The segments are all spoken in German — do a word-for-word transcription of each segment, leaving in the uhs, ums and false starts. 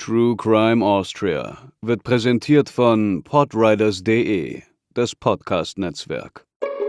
True Crime Austria wird präsentiert von podriders punkt de, das Podcast-Netzwerk.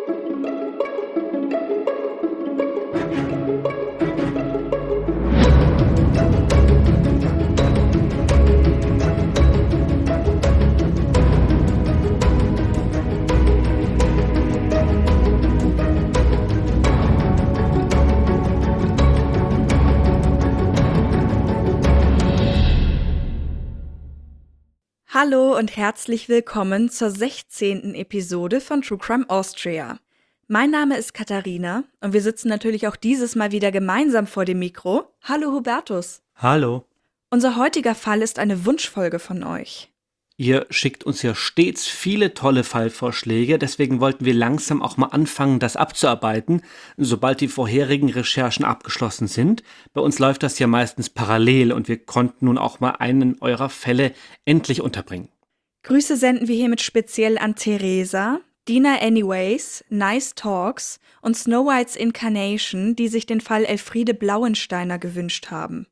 Hallo und herzlich willkommen zur sechzehnten Episode von True Crime Austria. Mein Name ist Katharina und wir sitzen natürlich auch dieses Mal wieder gemeinsam vor dem Mikro. Hallo Hubertus. Hallo. Unser heutiger Fall ist eine Wunschfolge von euch. Ihr schickt uns ja stets viele tolle Fallvorschläge, deswegen wollten wir langsam auch mal anfangen, das abzuarbeiten, sobald die vorherigen Recherchen abgeschlossen sind. Bei uns läuft das ja meistens parallel und wir konnten nun auch mal einen eurer Fälle endlich unterbringen. Grüße senden wir hiermit speziell an Theresa, Dina Anyways, Nice Talks und Snow White's Incarnation, die sich den Fall Elfriede Blauensteiner gewünscht haben.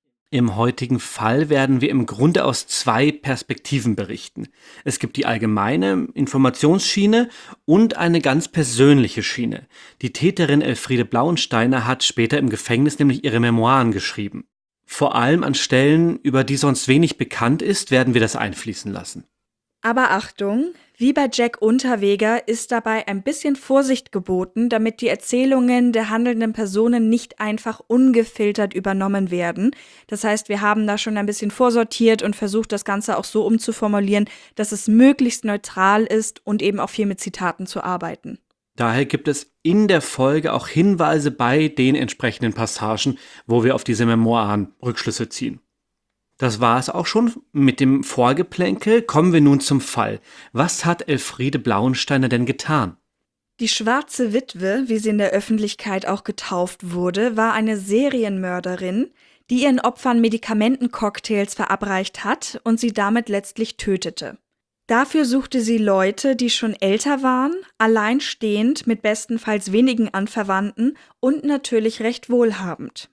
Im heutigen Fall werden wir im Grunde aus zwei Perspektiven berichten. Es gibt die allgemeine Informationsschiene und eine ganz persönliche Schiene. Die Täterin Elfriede Blauensteiner hat später im Gefängnis nämlich ihre Memoiren geschrieben. Vor allem an Stellen, über die sonst wenig bekannt ist, werden wir das einfließen lassen. Aber Achtung, wie bei Jack Unterweger ist dabei ein bisschen Vorsicht geboten, damit die Erzählungen der handelnden Personen nicht einfach ungefiltert übernommen werden. Das heißt, wir haben da schon ein bisschen vorsortiert und versucht, das Ganze auch so umzuformulieren, dass es möglichst neutral ist und eben auch viel mit Zitaten zu arbeiten. Daher gibt es in der Folge auch Hinweise bei den entsprechenden Passagen, wo wir auf diese Memoiren Rückschlüsse ziehen. Das war es auch schon mit dem Vorgeplänkel. Kommen wir nun zum Fall. Was hat Elfriede Blauensteiner denn getan? Die schwarze Witwe, wie sie in der Öffentlichkeit auch getauft wurde, war eine Serienmörderin, die ihren Opfern Medikamentencocktails verabreicht hat und sie damit letztlich tötete. Dafür suchte sie Leute, die schon älter waren, alleinstehend, mit bestenfalls wenigen Anverwandten und natürlich recht wohlhabend.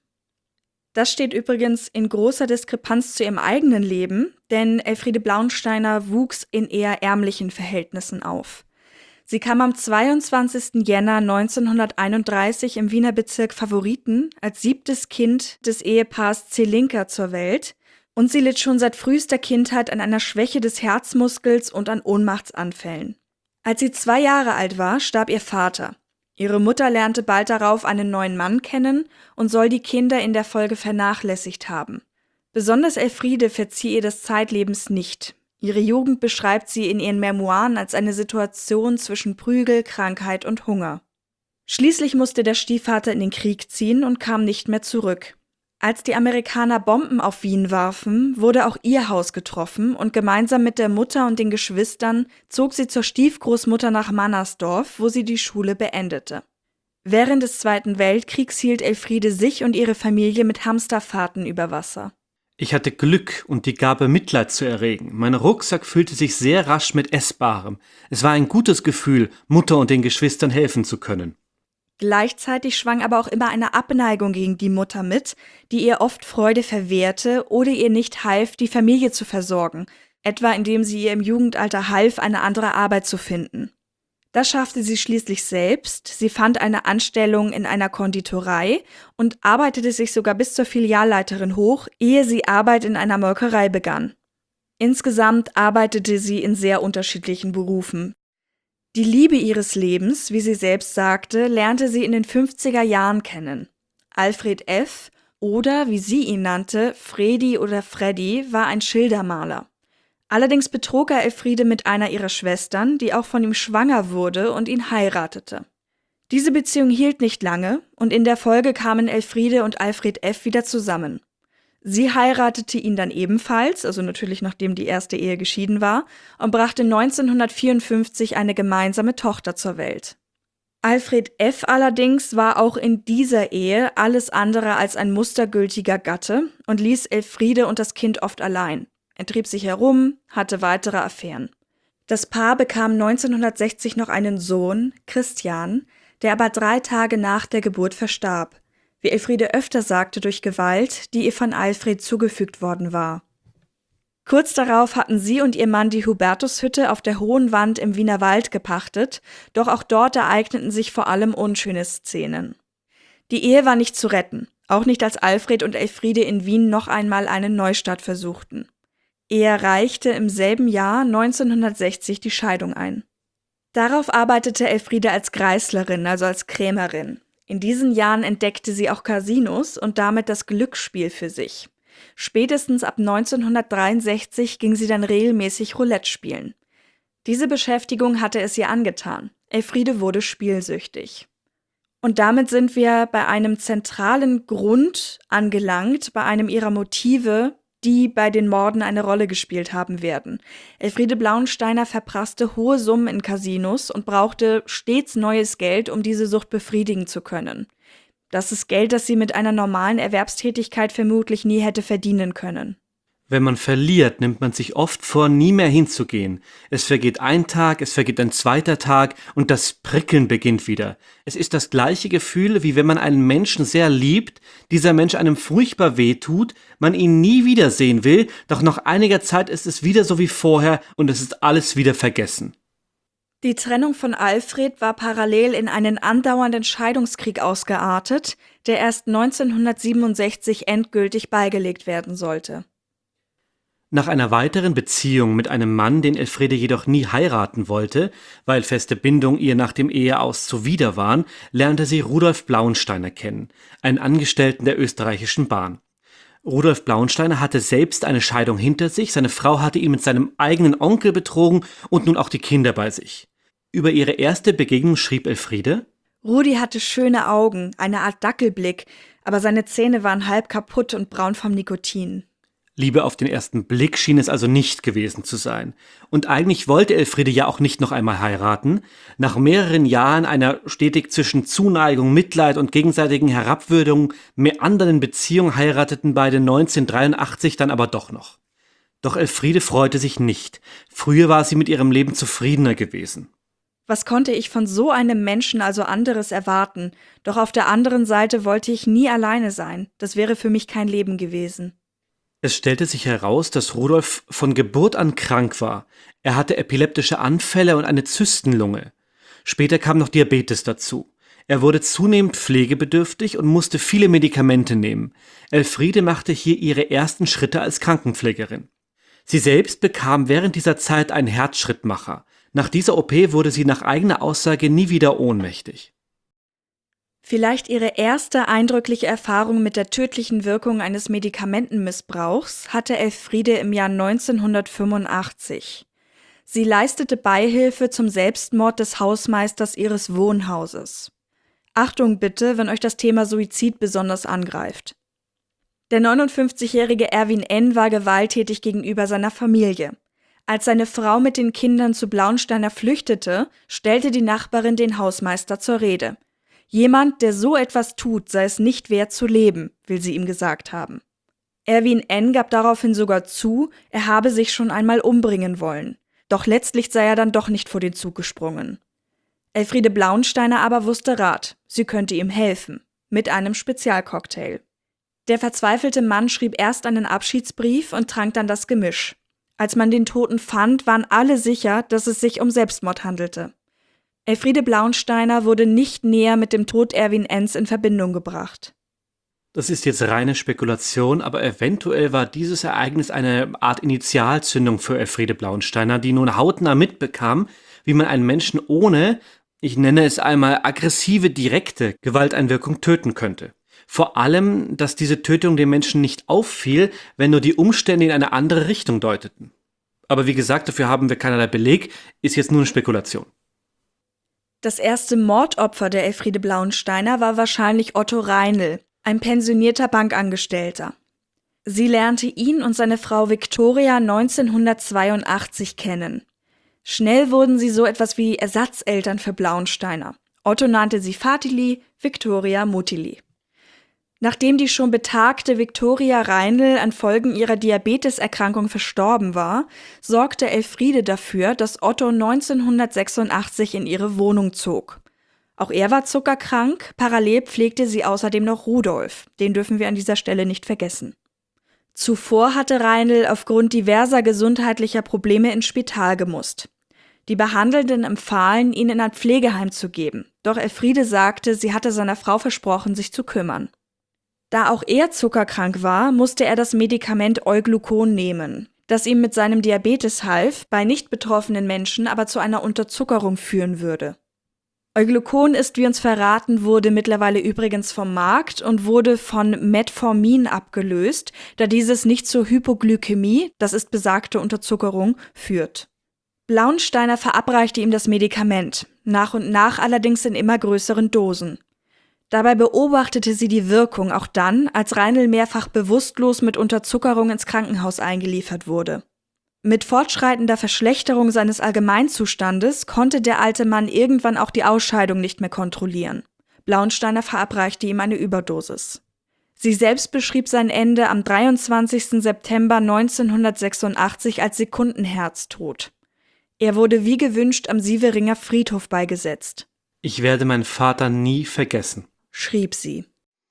Das steht übrigens in großer Diskrepanz zu ihrem eigenen Leben, denn Elfriede Blauensteiner wuchs in eher ärmlichen Verhältnissen auf. Sie kam am zweiundzwanzigsten Jänner neunzehnhunderteinunddreißig im Wiener Bezirk Favoriten als siebtes Kind des Ehepaars Zelinka zur Welt und sie litt schon seit frühester Kindheit an einer Schwäche des Herzmuskels und an Ohnmachtsanfällen. Als sie zwei Jahre alt war, starb ihr Vater. Ihre Mutter lernte bald darauf einen neuen Mann kennen und soll die Kinder in der Folge vernachlässigt haben. Besonders Elfriede verzieh ihr des Zeitlebens nicht. Ihre Jugend beschreibt sie in ihren Memoiren als eine Situation zwischen Prügel, Krankheit und Hunger. Schließlich musste der Stiefvater in den Krieg ziehen und kam nicht mehr zurück. Als die Amerikaner Bomben auf Wien warfen, wurde auch ihr Haus getroffen und gemeinsam mit der Mutter und den Geschwistern zog sie zur Stiefgroßmutter nach Mannersdorf, wo sie die Schule beendete. Während des Zweiten Weltkriegs hielt Elfriede sich und ihre Familie mit Hamsterfahrten über Wasser. Ich hatte Glück und die Gabe, Mitleid zu erregen. Mein Rucksack füllte sich sehr rasch mit Essbarem. Es war ein gutes Gefühl, Mutter und den Geschwistern helfen zu können. Gleichzeitig schwang aber auch immer eine Abneigung gegen die Mutter mit, die ihr oft Freude verwehrte oder ihr nicht half, die Familie zu versorgen, etwa indem sie ihr im Jugendalter half, eine andere Arbeit zu finden. Das schaffte sie schließlich selbst, sie fand eine Anstellung in einer Konditorei und arbeitete sich sogar bis zur Filialleiterin hoch, ehe sie Arbeit in einer Molkerei begann. Insgesamt arbeitete sie in sehr unterschiedlichen Berufen. Die Liebe ihres Lebens, wie sie selbst sagte, lernte sie in den fünfziger Jahren kennen. Alfred F. oder, wie sie ihn nannte, Fredi oder Freddy, war ein Schildermaler. Allerdings betrog er Elfriede mit einer ihrer Schwestern, die auch von ihm schwanger wurde und ihn heiratete. Diese Beziehung hielt nicht lange und in der Folge kamen Elfriede und Alfred F. wieder zusammen. Sie heiratete ihn dann ebenfalls, also natürlich nachdem die erste Ehe geschieden war, und brachte neunzehnhundertvierundfünfzig eine gemeinsame Tochter zur Welt. Alfred F. allerdings war auch in dieser Ehe alles andere als ein mustergültiger Gatte und ließ Elfriede und das Kind oft allein. Er trieb sich herum, hatte weitere Affären. Das Paar bekam neunzehnhundertsechzig noch einen Sohn, Christian, der aber drei Tage nach der Geburt verstarb. Wie Elfriede öfter sagte, durch Gewalt, die ihr von Alfred zugefügt worden war. Kurz darauf hatten sie und ihr Mann die Hubertushütte auf der Hohen Wand im Wiener Wald gepachtet, doch auch dort ereigneten sich vor allem unschöne Szenen. Die Ehe war nicht zu retten, auch nicht als Alfred und Elfriede in Wien noch einmal einen Neustart versuchten. Er reichte im selben Jahr neunzehnhundertsechzig die Scheidung ein. Darauf arbeitete Elfriede als Greislerin, also als Krämerin. In diesen Jahren entdeckte sie auch Casinos und damit das Glücksspiel für sich. Spätestens ab neunzehnhundertdreiundsechzig ging sie dann regelmäßig Roulette spielen. Diese Beschäftigung hatte es ihr angetan. Elfriede wurde spielsüchtig. Und damit sind wir bei einem zentralen Grund angelangt, bei einem ihrer Motive, die bei den Morden eine Rolle gespielt haben werden. Elfriede Blauensteiner verprasste hohe Summen in Casinos und brauchte stets neues Geld, um diese Sucht befriedigen zu können. Das ist Geld, das sie mit einer normalen Erwerbstätigkeit vermutlich nie hätte verdienen können. Wenn man verliert, nimmt man sich oft vor, nie mehr hinzugehen. Es vergeht ein Tag, es vergeht ein zweiter Tag und das Prickeln beginnt wieder. Es ist das gleiche Gefühl, wie wenn man einen Menschen sehr liebt, dieser Mensch einem furchtbar wehtut, man ihn nie wiedersehen will, doch nach einiger Zeit ist es wieder so wie vorher und es ist alles wieder vergessen. Die Trennung von Alfred war parallel in einen andauernden Scheidungskrieg ausgeartet, der erst neunzehnhundertsiebenundsechzig endgültig beigelegt werden sollte. Nach einer weiteren Beziehung mit einem Mann, den Elfriede jedoch nie heiraten wollte, weil feste Bindung ihr nach dem Eheaus zuwider waren, lernte sie Rudolf Blauensteiner kennen, einen Angestellten der österreichischen Bahn. Rudolf Blauensteiner hatte selbst eine Scheidung hinter sich, seine Frau hatte ihn mit seinem eigenen Onkel betrogen und nun auch die Kinder bei sich. Über ihre erste Begegnung schrieb Elfriede: Rudi hatte schöne Augen, eine Art Dackelblick, aber seine Zähne waren halb kaputt und braun vom Nikotin. Liebe auf den ersten Blick schien es also nicht gewesen zu sein. Und eigentlich wollte Elfriede ja auch nicht noch einmal heiraten. Nach mehreren Jahren einer stetig zwischen Zuneigung, Mitleid und gegenseitigen Herabwürdigung meandernden Beziehung heirateten beide neunzehnhundertdreiundachtzig dann aber doch noch. Doch Elfriede freute sich nicht. Früher war sie mit ihrem Leben zufriedener gewesen. Was konnte ich von so einem Menschen also anderes erwarten? Doch auf der anderen Seite wollte ich nie alleine sein. Das wäre für mich kein Leben gewesen. Es stellte sich heraus, dass Rudolf von Geburt an krank war. Er hatte epileptische Anfälle und eine Zystenlunge. Später kam noch Diabetes dazu. Er wurde zunehmend pflegebedürftig und musste viele Medikamente nehmen. Elfriede machte hier ihre ersten Schritte als Krankenpflegerin. Sie selbst bekam während dieser Zeit einen Herzschrittmacher. Nach dieser O P wurde sie nach eigener Aussage nie wieder ohnmächtig. Vielleicht ihre erste eindrückliche Erfahrung mit der tödlichen Wirkung eines Medikamentenmissbrauchs hatte Elfriede im Jahr neunzehnhundertfünfundachtzig. Sie leistete Beihilfe zum Selbstmord des Hausmeisters ihres Wohnhauses. Achtung bitte, wenn euch das Thema Suizid besonders angreift. Der neunundfünfzigjährige Erwin N. war gewalttätig gegenüber seiner Familie. Als seine Frau mit den Kindern zu Blauensteiner flüchtete, stellte die Nachbarin den Hausmeister zur Rede. Jemand, der so etwas tut, sei es nicht wert zu leben, will sie ihm gesagt haben. Erwin N. gab daraufhin sogar zu, er habe sich schon einmal umbringen wollen. Doch letztlich sei er dann doch nicht vor den Zug gesprungen. Elfriede Blauensteiner aber wusste Rat, sie könnte ihm helfen, mit einem Spezialcocktail. Der verzweifelte Mann schrieb erst einen Abschiedsbrief und trank dann das Gemisch. Als man den Toten fand, waren alle sicher, dass es sich um Selbstmord handelte. Elfriede Blauensteiner wurde nicht näher mit dem Tod Erwin N.s in Verbindung gebracht. Das ist jetzt reine Spekulation, aber eventuell war dieses Ereignis eine Art Initialzündung für Elfriede Blauensteiner, die nun hautnah mitbekam, wie man einen Menschen ohne, ich nenne es einmal aggressive, direkte Gewalteinwirkung töten könnte. Vor allem, dass diese Tötung dem Menschen nicht auffiel, wenn nur die Umstände in eine andere Richtung deuteten. Aber wie gesagt, dafür haben wir keinerlei Beleg, ist jetzt nur eine Spekulation. Das erste Mordopfer der Elfriede Blauensteiner war wahrscheinlich Otto Reinl, ein pensionierter Bankangestellter. Sie lernte ihn und seine Frau Viktoria neunzehnhundertzweiundachtzig kennen. Schnell wurden sie so etwas wie Ersatzeltern für Blauensteiner. Otto nannte sie Vatili, Viktoria Mutili. Nachdem die schon betagte Viktoria Reinl an Folgen ihrer Diabeteserkrankung verstorben war, sorgte Elfriede dafür, dass Otto neunzehnhundertsechsundachtzig in ihre Wohnung zog. Auch er war zuckerkrank, parallel pflegte sie außerdem noch Rudolf, den dürfen wir an dieser Stelle nicht vergessen. Zuvor hatte Reinl aufgrund diverser gesundheitlicher Probleme ins Spital gemusst. Die Behandelnden empfahlen, ihn in ein Pflegeheim zu geben, doch Elfriede sagte, sie hatte seiner Frau versprochen, sich zu kümmern. Da auch er zuckerkrank war, musste er das Medikament Euglucon nehmen, das ihm mit seinem Diabetes half, bei nicht betroffenen Menschen aber zu einer Unterzuckerung führen würde. Euglucon ist, wie uns verraten wurde, mittlerweile übrigens vom Markt und wurde von Metformin abgelöst, da dieses nicht zur Hypoglykämie, das ist besagte Unterzuckerung, führt. Blauensteiner verabreichte ihm das Medikament, nach und nach allerdings in immer größeren Dosen. Dabei beobachtete sie die Wirkung auch dann, als Reinl mehrfach bewusstlos mit Unterzuckerung ins Krankenhaus eingeliefert wurde. Mit fortschreitender Verschlechterung seines Allgemeinzustandes konnte der alte Mann irgendwann auch die Ausscheidung nicht mehr kontrollieren. Blauensteiner verabreichte ihm eine Überdosis. Sie selbst beschrieb sein Ende am dreiundzwanzigsten September neunzehnhundertsechsundachtzig als Sekundenherztod. Er wurde wie gewünscht am Sieveringer Friedhof beigesetzt. Ich werde meinen Vater nie vergessen, schrieb sie.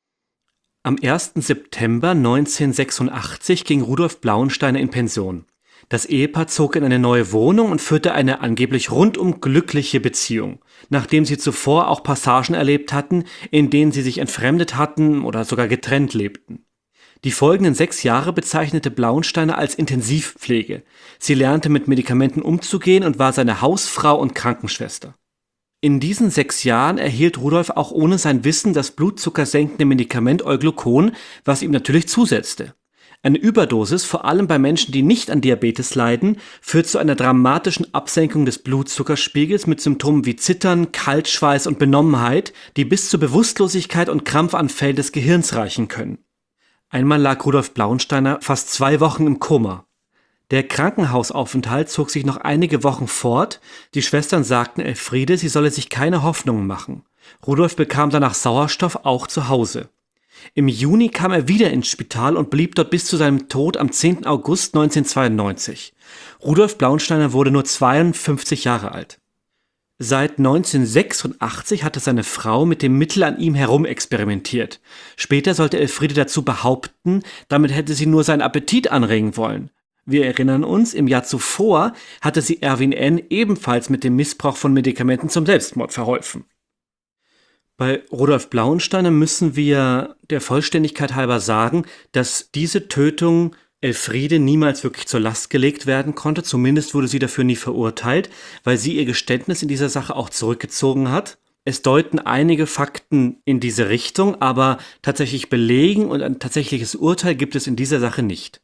Am ersten September neunzehnhundertsechsundachtzig ging Rudolf Blauensteiner in Pension. Das Ehepaar zog in eine neue Wohnung und führte eine angeblich rundum glückliche Beziehung, nachdem sie zuvor auch Passagen erlebt hatten, in denen sie sich entfremdet hatten oder sogar getrennt lebten. Die folgenden sechs Jahre bezeichnete Blauensteiner als Intensivpflege. Sie lernte mit Medikamenten umzugehen und war seine Hausfrau und Krankenschwester. In diesen sechs Jahren erhielt Rudolf auch ohne sein Wissen das blutzuckersenkende Medikament Euglucon, was ihm natürlich zusetzte. Eine Überdosis, vor allem bei Menschen, die nicht an Diabetes leiden, führt zu einer dramatischen Absenkung des Blutzuckerspiegels mit Symptomen wie Zittern, Kaltschweiß und Benommenheit, die bis zur Bewusstlosigkeit und Krampfanfällen des Gehirns reichen können. Einmal lag Rudolf Blauensteiner fast zwei Wochen im Koma. Der Krankenhausaufenthalt zog sich noch einige Wochen fort. Die Schwestern sagten Elfriede, sie solle sich keine Hoffnungen machen. Rudolf bekam danach Sauerstoff auch zu Hause. Im Juni kam er wieder ins Spital und blieb dort bis zu seinem Tod am zehnten August neunzehnhundertzweiundneunzig. Rudolf Blauensteiner wurde nur zweiundfünfzig Jahre alt. Seit neunzehnhundertsechsundachtzig hatte seine Frau mit dem Mittel an ihm herumexperimentiert. Später sollte Elfriede dazu behaupten, damit hätte sie nur seinen Appetit anregen wollen. Wir erinnern uns, im Jahr zuvor hatte sie Erwin N. ebenfalls mit dem Missbrauch von Medikamenten zum Selbstmord verholfen. Bei Rudolf Blauensteiner müssen wir der Vollständigkeit halber sagen, dass diese Tötung Elfriede niemals wirklich zur Last gelegt werden konnte. Zumindest wurde sie dafür nie verurteilt, weil sie ihr Geständnis in dieser Sache auch zurückgezogen hat. Es deuten einige Fakten in diese Richtung, aber tatsächlich belegen und ein tatsächliches Urteil gibt es in dieser Sache nicht.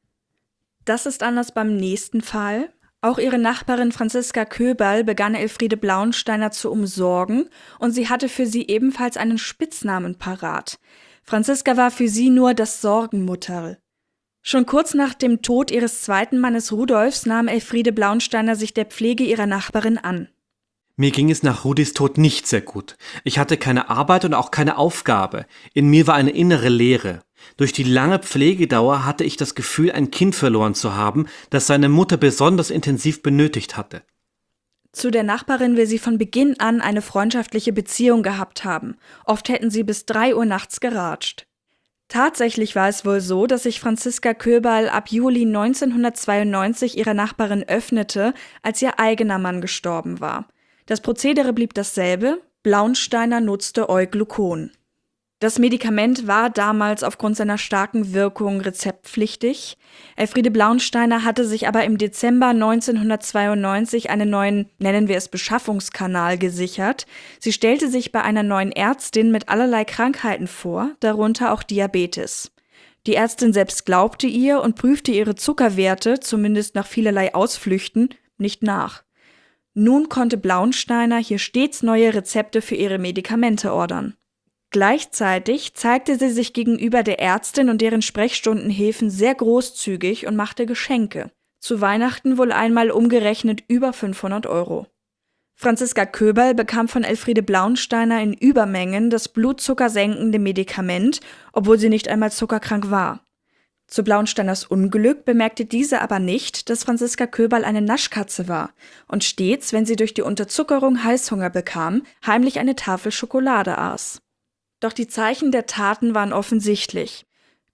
Das ist anders beim nächsten Fall. Auch ihre Nachbarin Franziska Köberl begann Elfriede Blauensteiner zu umsorgen und sie hatte für sie ebenfalls einen Spitznamen parat. Franziska war für sie nur das Sorgenmutterl. Schon kurz nach dem Tod ihres zweiten Mannes Rudolfs nahm Elfriede Blauensteiner sich der Pflege ihrer Nachbarin an. Mir ging es nach Rudis Tod nicht sehr gut. Ich hatte keine Arbeit und auch keine Aufgabe. In mir war eine innere Leere. Durch die lange Pflegedauer hatte ich das Gefühl, ein Kind verloren zu haben, das seine Mutter besonders intensiv benötigt hatte. Zu der Nachbarin will sie von Beginn an eine freundschaftliche Beziehung gehabt haben. Oft hätten sie bis drei Uhr nachts geratscht. Tatsächlich war es wohl so, dass sich Franziska Köberl ab Juli neunzehnhundertzweiundneunzig ihrer Nachbarin öffnete, als ihr eigener Mann gestorben war. Das Prozedere blieb dasselbe, Blauensteiner nutzte Euglucon. Das Medikament war damals aufgrund seiner starken Wirkung rezeptpflichtig. Elfriede Blauensteiner hatte sich aber im Dezember neunzehnhundertzweiundneunzig einen neuen, nennen wir es Beschaffungskanal, gesichert. Sie stellte sich bei einer neuen Ärztin mit allerlei Krankheiten vor, darunter auch Diabetes. Die Ärztin selbst glaubte ihr und prüfte ihre Zuckerwerte, zumindest nach vielerlei Ausflüchten, nicht nach. Nun konnte Blauensteiner hier stets neue Rezepte für ihre Medikamente ordern. Gleichzeitig zeigte sie sich gegenüber der Ärztin und deren Sprechstundenhilfen sehr großzügig und machte Geschenke. Zu Weihnachten wohl einmal umgerechnet über fünfhundert Euro. Franziska Köberl bekam von Elfriede Blauensteiner in Übermengen das blutzuckersenkende Medikament, obwohl sie nicht einmal zuckerkrank war. Zu Blauensteiners Unglück bemerkte diese aber nicht, dass Franziska Köberl eine Naschkatze war und stets, wenn sie durch die Unterzuckerung Heißhunger bekam, heimlich eine Tafel Schokolade aß. Doch die Zeichen der Taten waren offensichtlich.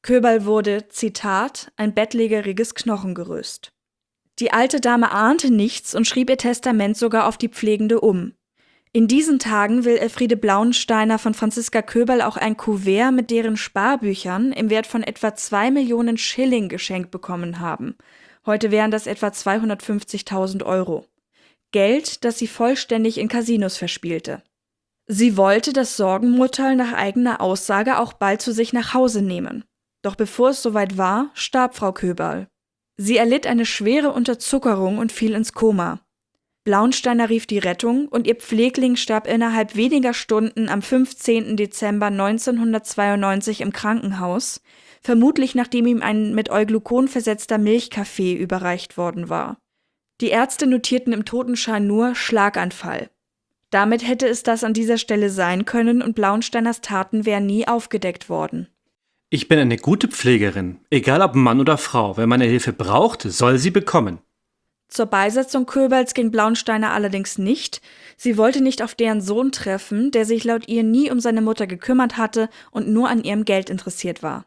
Köberl wurde, Zitat, ein bettlägeriges Knochengerüst. Die alte Dame ahnte nichts und schrieb ihr Testament sogar auf die Pflegende um. In diesen Tagen will Elfriede Blauensteiner von Franziska Köberl auch ein Kuvert mit deren Sparbüchern im Wert von etwa zwei Millionen Schilling geschenkt bekommen haben. Heute wären das etwa zweihundertfünfzigtausend Euro. Geld, das sie vollständig in Casinos verspielte. Sie wollte das Sorgenmutterl nach eigener Aussage auch bald zu sich nach Hause nehmen. Doch bevor es soweit war, starb Frau Köberl. Sie erlitt eine schwere Unterzuckerung und fiel ins Koma. Blauensteiner rief die Rettung und ihr Pflegling starb innerhalb weniger Stunden am fünfzehnten Dezember neunzehnhundertzweiundneunzig im Krankenhaus, vermutlich nachdem ihm ein mit Euglucon versetzter Milchkaffee überreicht worden war. Die Ärzte notierten im Totenschein nur Schlaganfall. Damit hätte es das an dieser Stelle sein können und Blauensteiners Taten wären nie aufgedeckt worden. Ich bin eine gute Pflegerin, egal ob Mann oder Frau. Wer meine Hilfe braucht, soll sie bekommen. Zur Beisetzung Köberls ging Blauensteiner allerdings nicht. Sie wollte nicht auf deren Sohn treffen, der sich laut ihr nie um seine Mutter gekümmert hatte und nur an ihrem Geld interessiert war.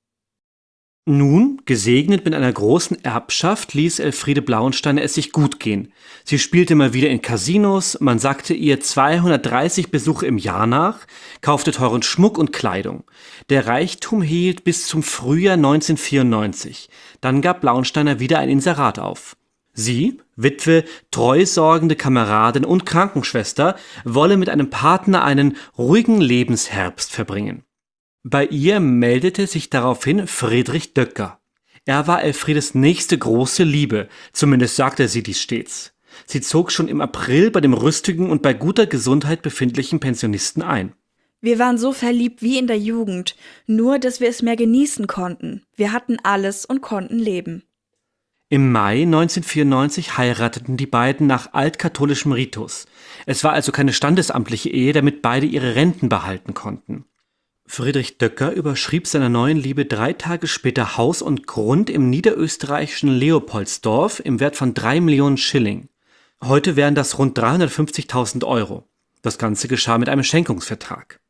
Nun, gesegnet mit einer großen Erbschaft, ließ Elfriede Blauensteiner es sich gut gehen. Sie spielte mal wieder in Casinos, man sagte ihr zweihundertdreißig Besuche im Jahr nach, kaufte teuren Schmuck und Kleidung. Der Reichtum hielt bis zum Frühjahr neunzehnhundertvierundneunzig. Dann gab Blauensteiner wieder ein Inserat auf. Sie, Witwe, treu sorgende Kameradin und Krankenschwester, wolle mit einem Partner einen ruhigen Lebensherbst verbringen. Bei ihr meldete sich daraufhin Friedrich Döcker. Er war Elfriedes nächste große Liebe, zumindest sagte sie dies stets. Sie zog schon im April bei dem rüstigen und bei guter Gesundheit befindlichen Pensionisten ein. Wir waren so verliebt wie in der Jugend, nur dass wir es mehr genießen konnten. Wir hatten alles und konnten leben. Im Mai neunzehnhundertvierundneunzig heirateten die beiden nach altkatholischem Ritus. Es war also keine standesamtliche Ehe, damit beide ihre Renten behalten konnten. Friedrich Döcker überschrieb seiner neuen Liebe drei Tage später Haus und Grund im niederösterreichischen Leopoldsdorf im Wert von drei Millionen Schilling. Heute wären das rund dreihundertfünfzigtausend Euro. Das Ganze geschah mit einem Schenkungsvertrag.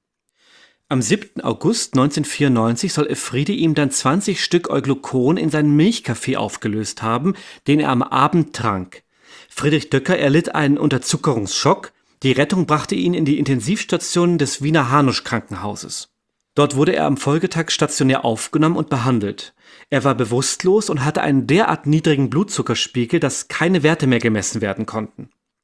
Am siebten August neunzehnhundertvierundneunzig soll Elfriede ihm dann zwanzig Stück Euglucon in seinen Milchkaffee aufgelöst haben, den er am Abend trank. Friedrich Döcker erlitt einen Unterzuckerungsschock. Die Rettung brachte ihn in die Intensivstation des Wiener Hanusch-Krankenhauses. Dort wurde er am Folgetag stationär aufgenommen und behandelt. Er war bewusstlos und hatte einen derart niedrigen Blutzuckerspiegel, dass keine Werte mehr gemessen werden konnten.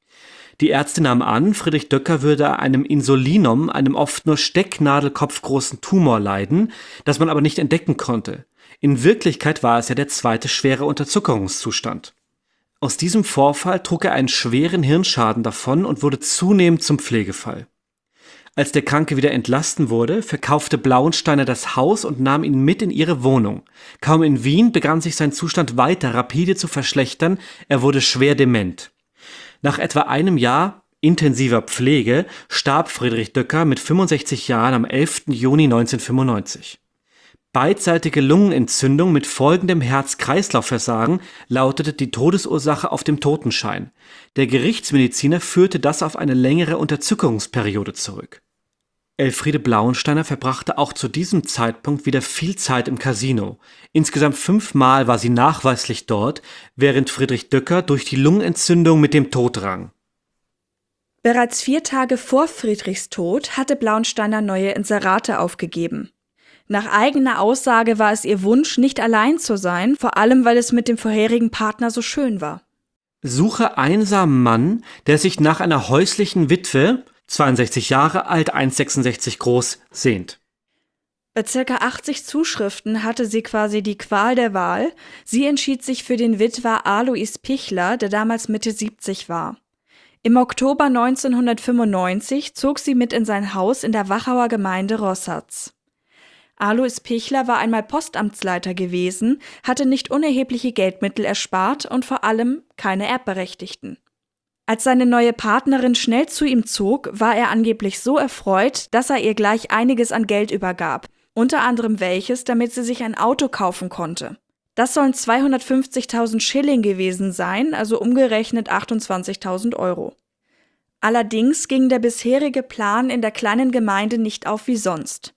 Die Ärzte nahmen an, Friedrich Döcker würde an einem Insulinum, einem oft nur stecknadelkopfgroßen Tumor leiden, das man aber nicht entdecken konnte. In Wirklichkeit war es ja der zweite schwere Unterzuckerungszustand. Aus diesem Vorfall trug er einen schweren Hirnschaden davon und wurde zunehmend zum Pflegefall. Als der Kranke wieder entlassen wurde, verkaufte Blauensteiner das Haus und nahm ihn mit in ihre Wohnung. Kaum in Wien begann sich sein Zustand weiter rapide zu verschlechtern, er wurde schwer dement. Nach etwa einem Jahr intensiver Pflege starb Friedrich Döcker mit fünfundsechzig Jahren am elften Juni neunzehnhundertfünfundneunzig. Beidseitige Lungenentzündung mit folgendem Herz-Kreislauf-Versagen lautete die Todesursache auf dem Totenschein. Der Gerichtsmediziner führte das auf eine längere Unterzuckerungsperiode zurück. Elfriede Blauensteiner verbrachte auch zu diesem Zeitpunkt wieder viel Zeit im Casino. Insgesamt fünfmal war sie nachweislich dort, während Friedrich Döcker durch die Lungenentzündung mit dem Tod rang. Bereits vier Tage vor Friedrichs Tod hatte Blauensteiner neue Inserate aufgegeben. Nach eigener Aussage war es ihr Wunsch, nicht allein zu sein, vor allem weil es mit dem vorherigen Partner so schön war. Suche einsamen Mann, der sich nach einer häuslichen Witwe, zweiundsechzig Jahre alt, eins Komma sechsundsechzig groß, sehnt. Bei circa achtzig Zuschriften hatte sie quasi die Qual der Wahl. Sie entschied sich für den Witwer Alois Pichler, der damals Mitte siebzig war. Im Oktober neunzehnhundertfünfundneunzig zog sie mit in sein Haus in der Wachauer Gemeinde Rossatz. Alois Pichler war einmal Postamtsleiter gewesen, hatte nicht unerhebliche Geldmittel erspart und vor allem keine Erbberechtigten. Als seine neue Partnerin schnell zu ihm zog, war er angeblich so erfreut, dass er ihr gleich einiges an Geld übergab, unter anderem welches, damit sie sich ein Auto kaufen konnte. Das sollen zweihundertfünfzigtausend Schilling gewesen sein, also umgerechnet achtundzwanzigtausend Euro. Allerdings ging der bisherige Plan in der kleinen Gemeinde nicht auf wie sonst.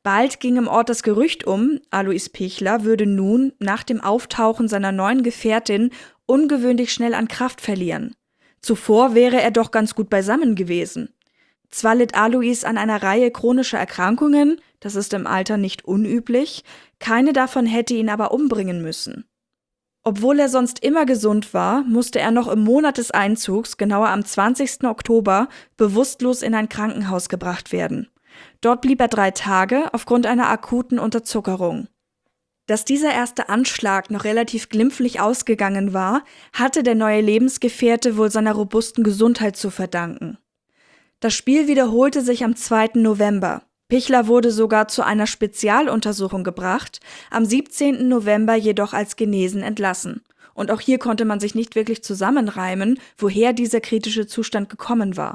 Bald ging im Ort das Gerücht um, Alois Pichler würde nun nach dem Auftauchen seiner neuen Gefährtin ungewöhnlich schnell an Kraft verlieren. Zuvor wäre er doch ganz gut beisammen gewesen. Zwar litt Alois an einer Reihe chronischer Erkrankungen, das ist im Alter nicht unüblich, keine davon hätte ihn aber umbringen müssen. Obwohl er sonst immer gesund war, musste er noch im Monat des Einzugs, genauer am zwanzigsten Oktober, bewusstlos in ein Krankenhaus gebracht werden. Dort blieb er drei Tage aufgrund einer akuten Unterzuckerung. Dass dieser erste Anschlag noch relativ glimpflich ausgegangen war, hatte der neue Lebensgefährte wohl seiner robusten Gesundheit zu verdanken. Das Spiel wiederholte sich am zweiten November. Pichler wurde sogar zu einer Spezialuntersuchung gebracht, am siebzehnten November jedoch als genesen entlassen. Und auch hier konnte man sich nicht wirklich zusammenreimen, woher dieser kritische Zustand gekommen war.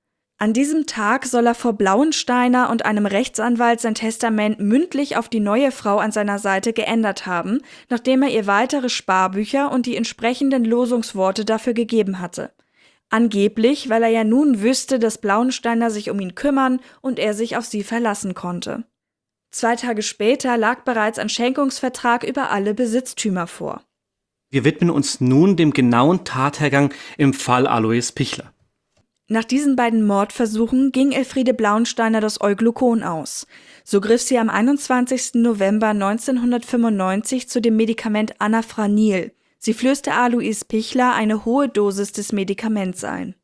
An diesem Tag soll er vor Blauensteiner und einem Rechtsanwalt sein Testament mündlich auf die neue Frau an seiner Seite geändert haben, nachdem er ihr weitere Sparbücher und die entsprechenden Losungsworte dafür gegeben hatte. Angeblich, weil er ja nun wüsste, dass Blauensteiner sich um ihn kümmern und er sich auf sie verlassen konnte. Zwei Tage später lag bereits ein Schenkungsvertrag über alle Besitztümer vor. Wir widmen uns nun dem genauen Tathergang im Fall Alois Pichler. Nach diesen beiden Mordversuchen ging Elfriede Blauensteiner das Euglucon aus. So griff sie am einundzwanzigsten November neunzehnhundertfünfundneunzig zu dem Medikament Anafranil. Sie flößte Alois Pichler eine hohe Dosis des Medikaments ein.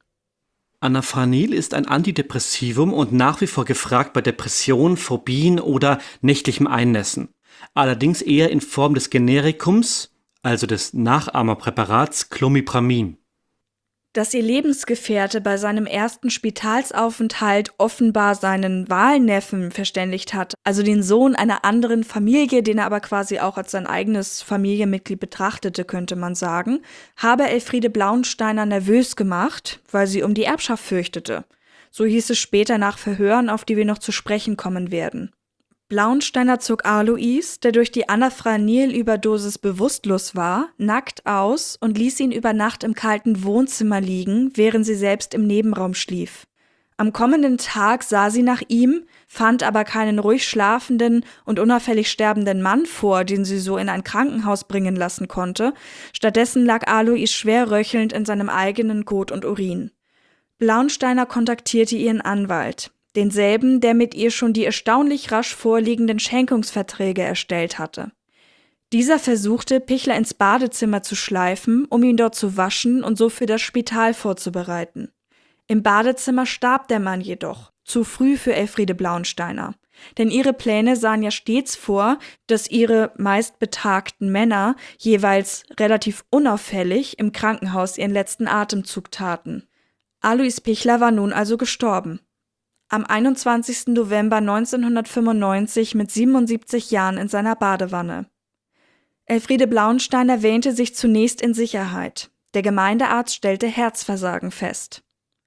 Anafranil ist ein Antidepressivum und nach wie vor gefragt bei Depressionen, Phobien oder nächtlichem Einnässen. Allerdings eher in Form des Generikums, also des Nachahmerpräparats Clomipramin. Dass ihr Lebensgefährte bei seinem ersten Spitalsaufenthalt offenbar seinen Wahlneffen verständigt hat, also den Sohn einer anderen Familie, den er aber quasi auch als sein eigenes Familienmitglied betrachtete, könnte man sagen, habe Elfriede Blauensteiner nervös gemacht, weil sie um die Erbschaft fürchtete. So hieß es später nach Verhören, auf die wir noch zu sprechen kommen werden. Blauensteiner zog Alois, der durch die Anafranil-Überdosis bewusstlos war, nackt aus und ließ ihn über Nacht im kalten Wohnzimmer liegen, während sie selbst im Nebenraum schlief. Am kommenden Tag sah sie nach ihm, fand aber keinen ruhig schlafenden und unauffällig sterbenden Mann vor, den sie so in ein Krankenhaus bringen lassen konnte. Stattdessen lag Alois schwer röchelnd in seinem eigenen Kot und Urin. Blauensteiner kontaktierte ihren Anwalt. Denselben, der mit ihr schon die erstaunlich rasch vorliegenden Schenkungsverträge erstellt hatte. Dieser versuchte, Pichler ins Badezimmer zu schleifen, um ihn dort zu waschen und so für das Spital vorzubereiten. Im Badezimmer starb der Mann jedoch, zu früh für Elfriede Blauensteiner. Denn ihre Pläne sahen ja stets vor, dass ihre meist betagten Männer jeweils relativ unauffällig im Krankenhaus ihren letzten Atemzug taten. Alois Pichler war nun also gestorben. Am einundzwanzigsten November neunzehnhundertfünfundneunzig mit siebenundsiebzig Jahren in seiner Badewanne. Elfriede Blauensteiner wähnte sich zunächst in Sicherheit. Der Gemeindearzt stellte Herzversagen fest.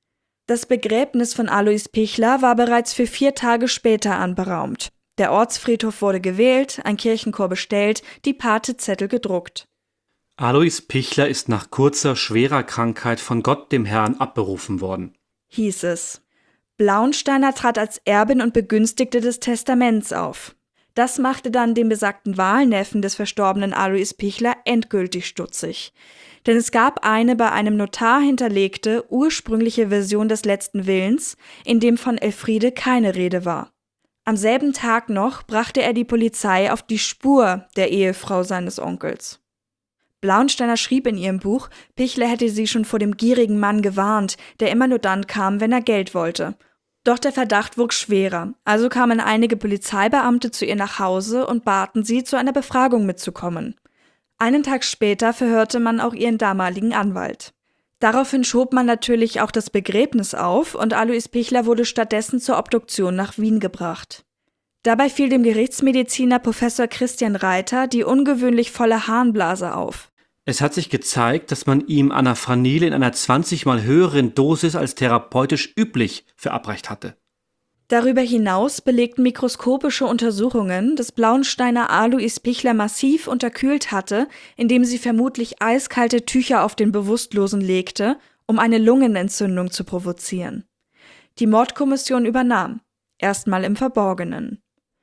Das Begräbnis von Alois Pichler war bereits für vier Tage später anberaumt. Der Ortsfriedhof wurde gewählt, ein Kirchenchor bestellt, die Patezettel gedruckt. Alois Pichler ist nach kurzer, schwerer Krankheit von Gott dem Herrn abberufen worden, hieß es. Blauensteiner trat als Erbin und Begünstigte des Testaments auf. Das machte dann den besagten Wahlneffen des verstorbenen Alois Pichler endgültig stutzig. Denn es gab eine bei einem Notar hinterlegte, ursprüngliche Version des letzten Willens, in dem von Elfriede keine Rede war. Am selben Tag noch brachte er die Polizei auf die Spur der Ehefrau seines Onkels. Blauensteiner schrieb in ihrem Buch, Pichler hätte sie schon vor dem gierigen Mann gewarnt, der immer nur dann kam, wenn er Geld wollte. Doch der Verdacht wuchs schwerer, also kamen einige Polizeibeamte zu ihr nach Hause und baten sie, zu einer Befragung mitzukommen. Einen Tag später verhörte man auch ihren damaligen Anwalt. Daraufhin schob man natürlich auch das Begräbnis auf und Alois Pichler wurde stattdessen zur Obduktion nach Wien gebracht. Dabei fiel dem Gerichtsmediziner Professor Christian Reiter die ungewöhnlich volle Harnblase auf. Es hat sich gezeigt, dass man ihm Anafranil in einer zwanzigmal höheren Dosis als therapeutisch üblich verabreicht hatte. Darüber hinaus belegten mikroskopische Untersuchungen, dass Blauensteiner Alois Pichler massiv unterkühlt hatte, indem sie vermutlich eiskalte Tücher auf den Bewusstlosen legte, um eine Lungenentzündung zu provozieren. Die Mordkommission übernahm, erstmal im Verborgenen.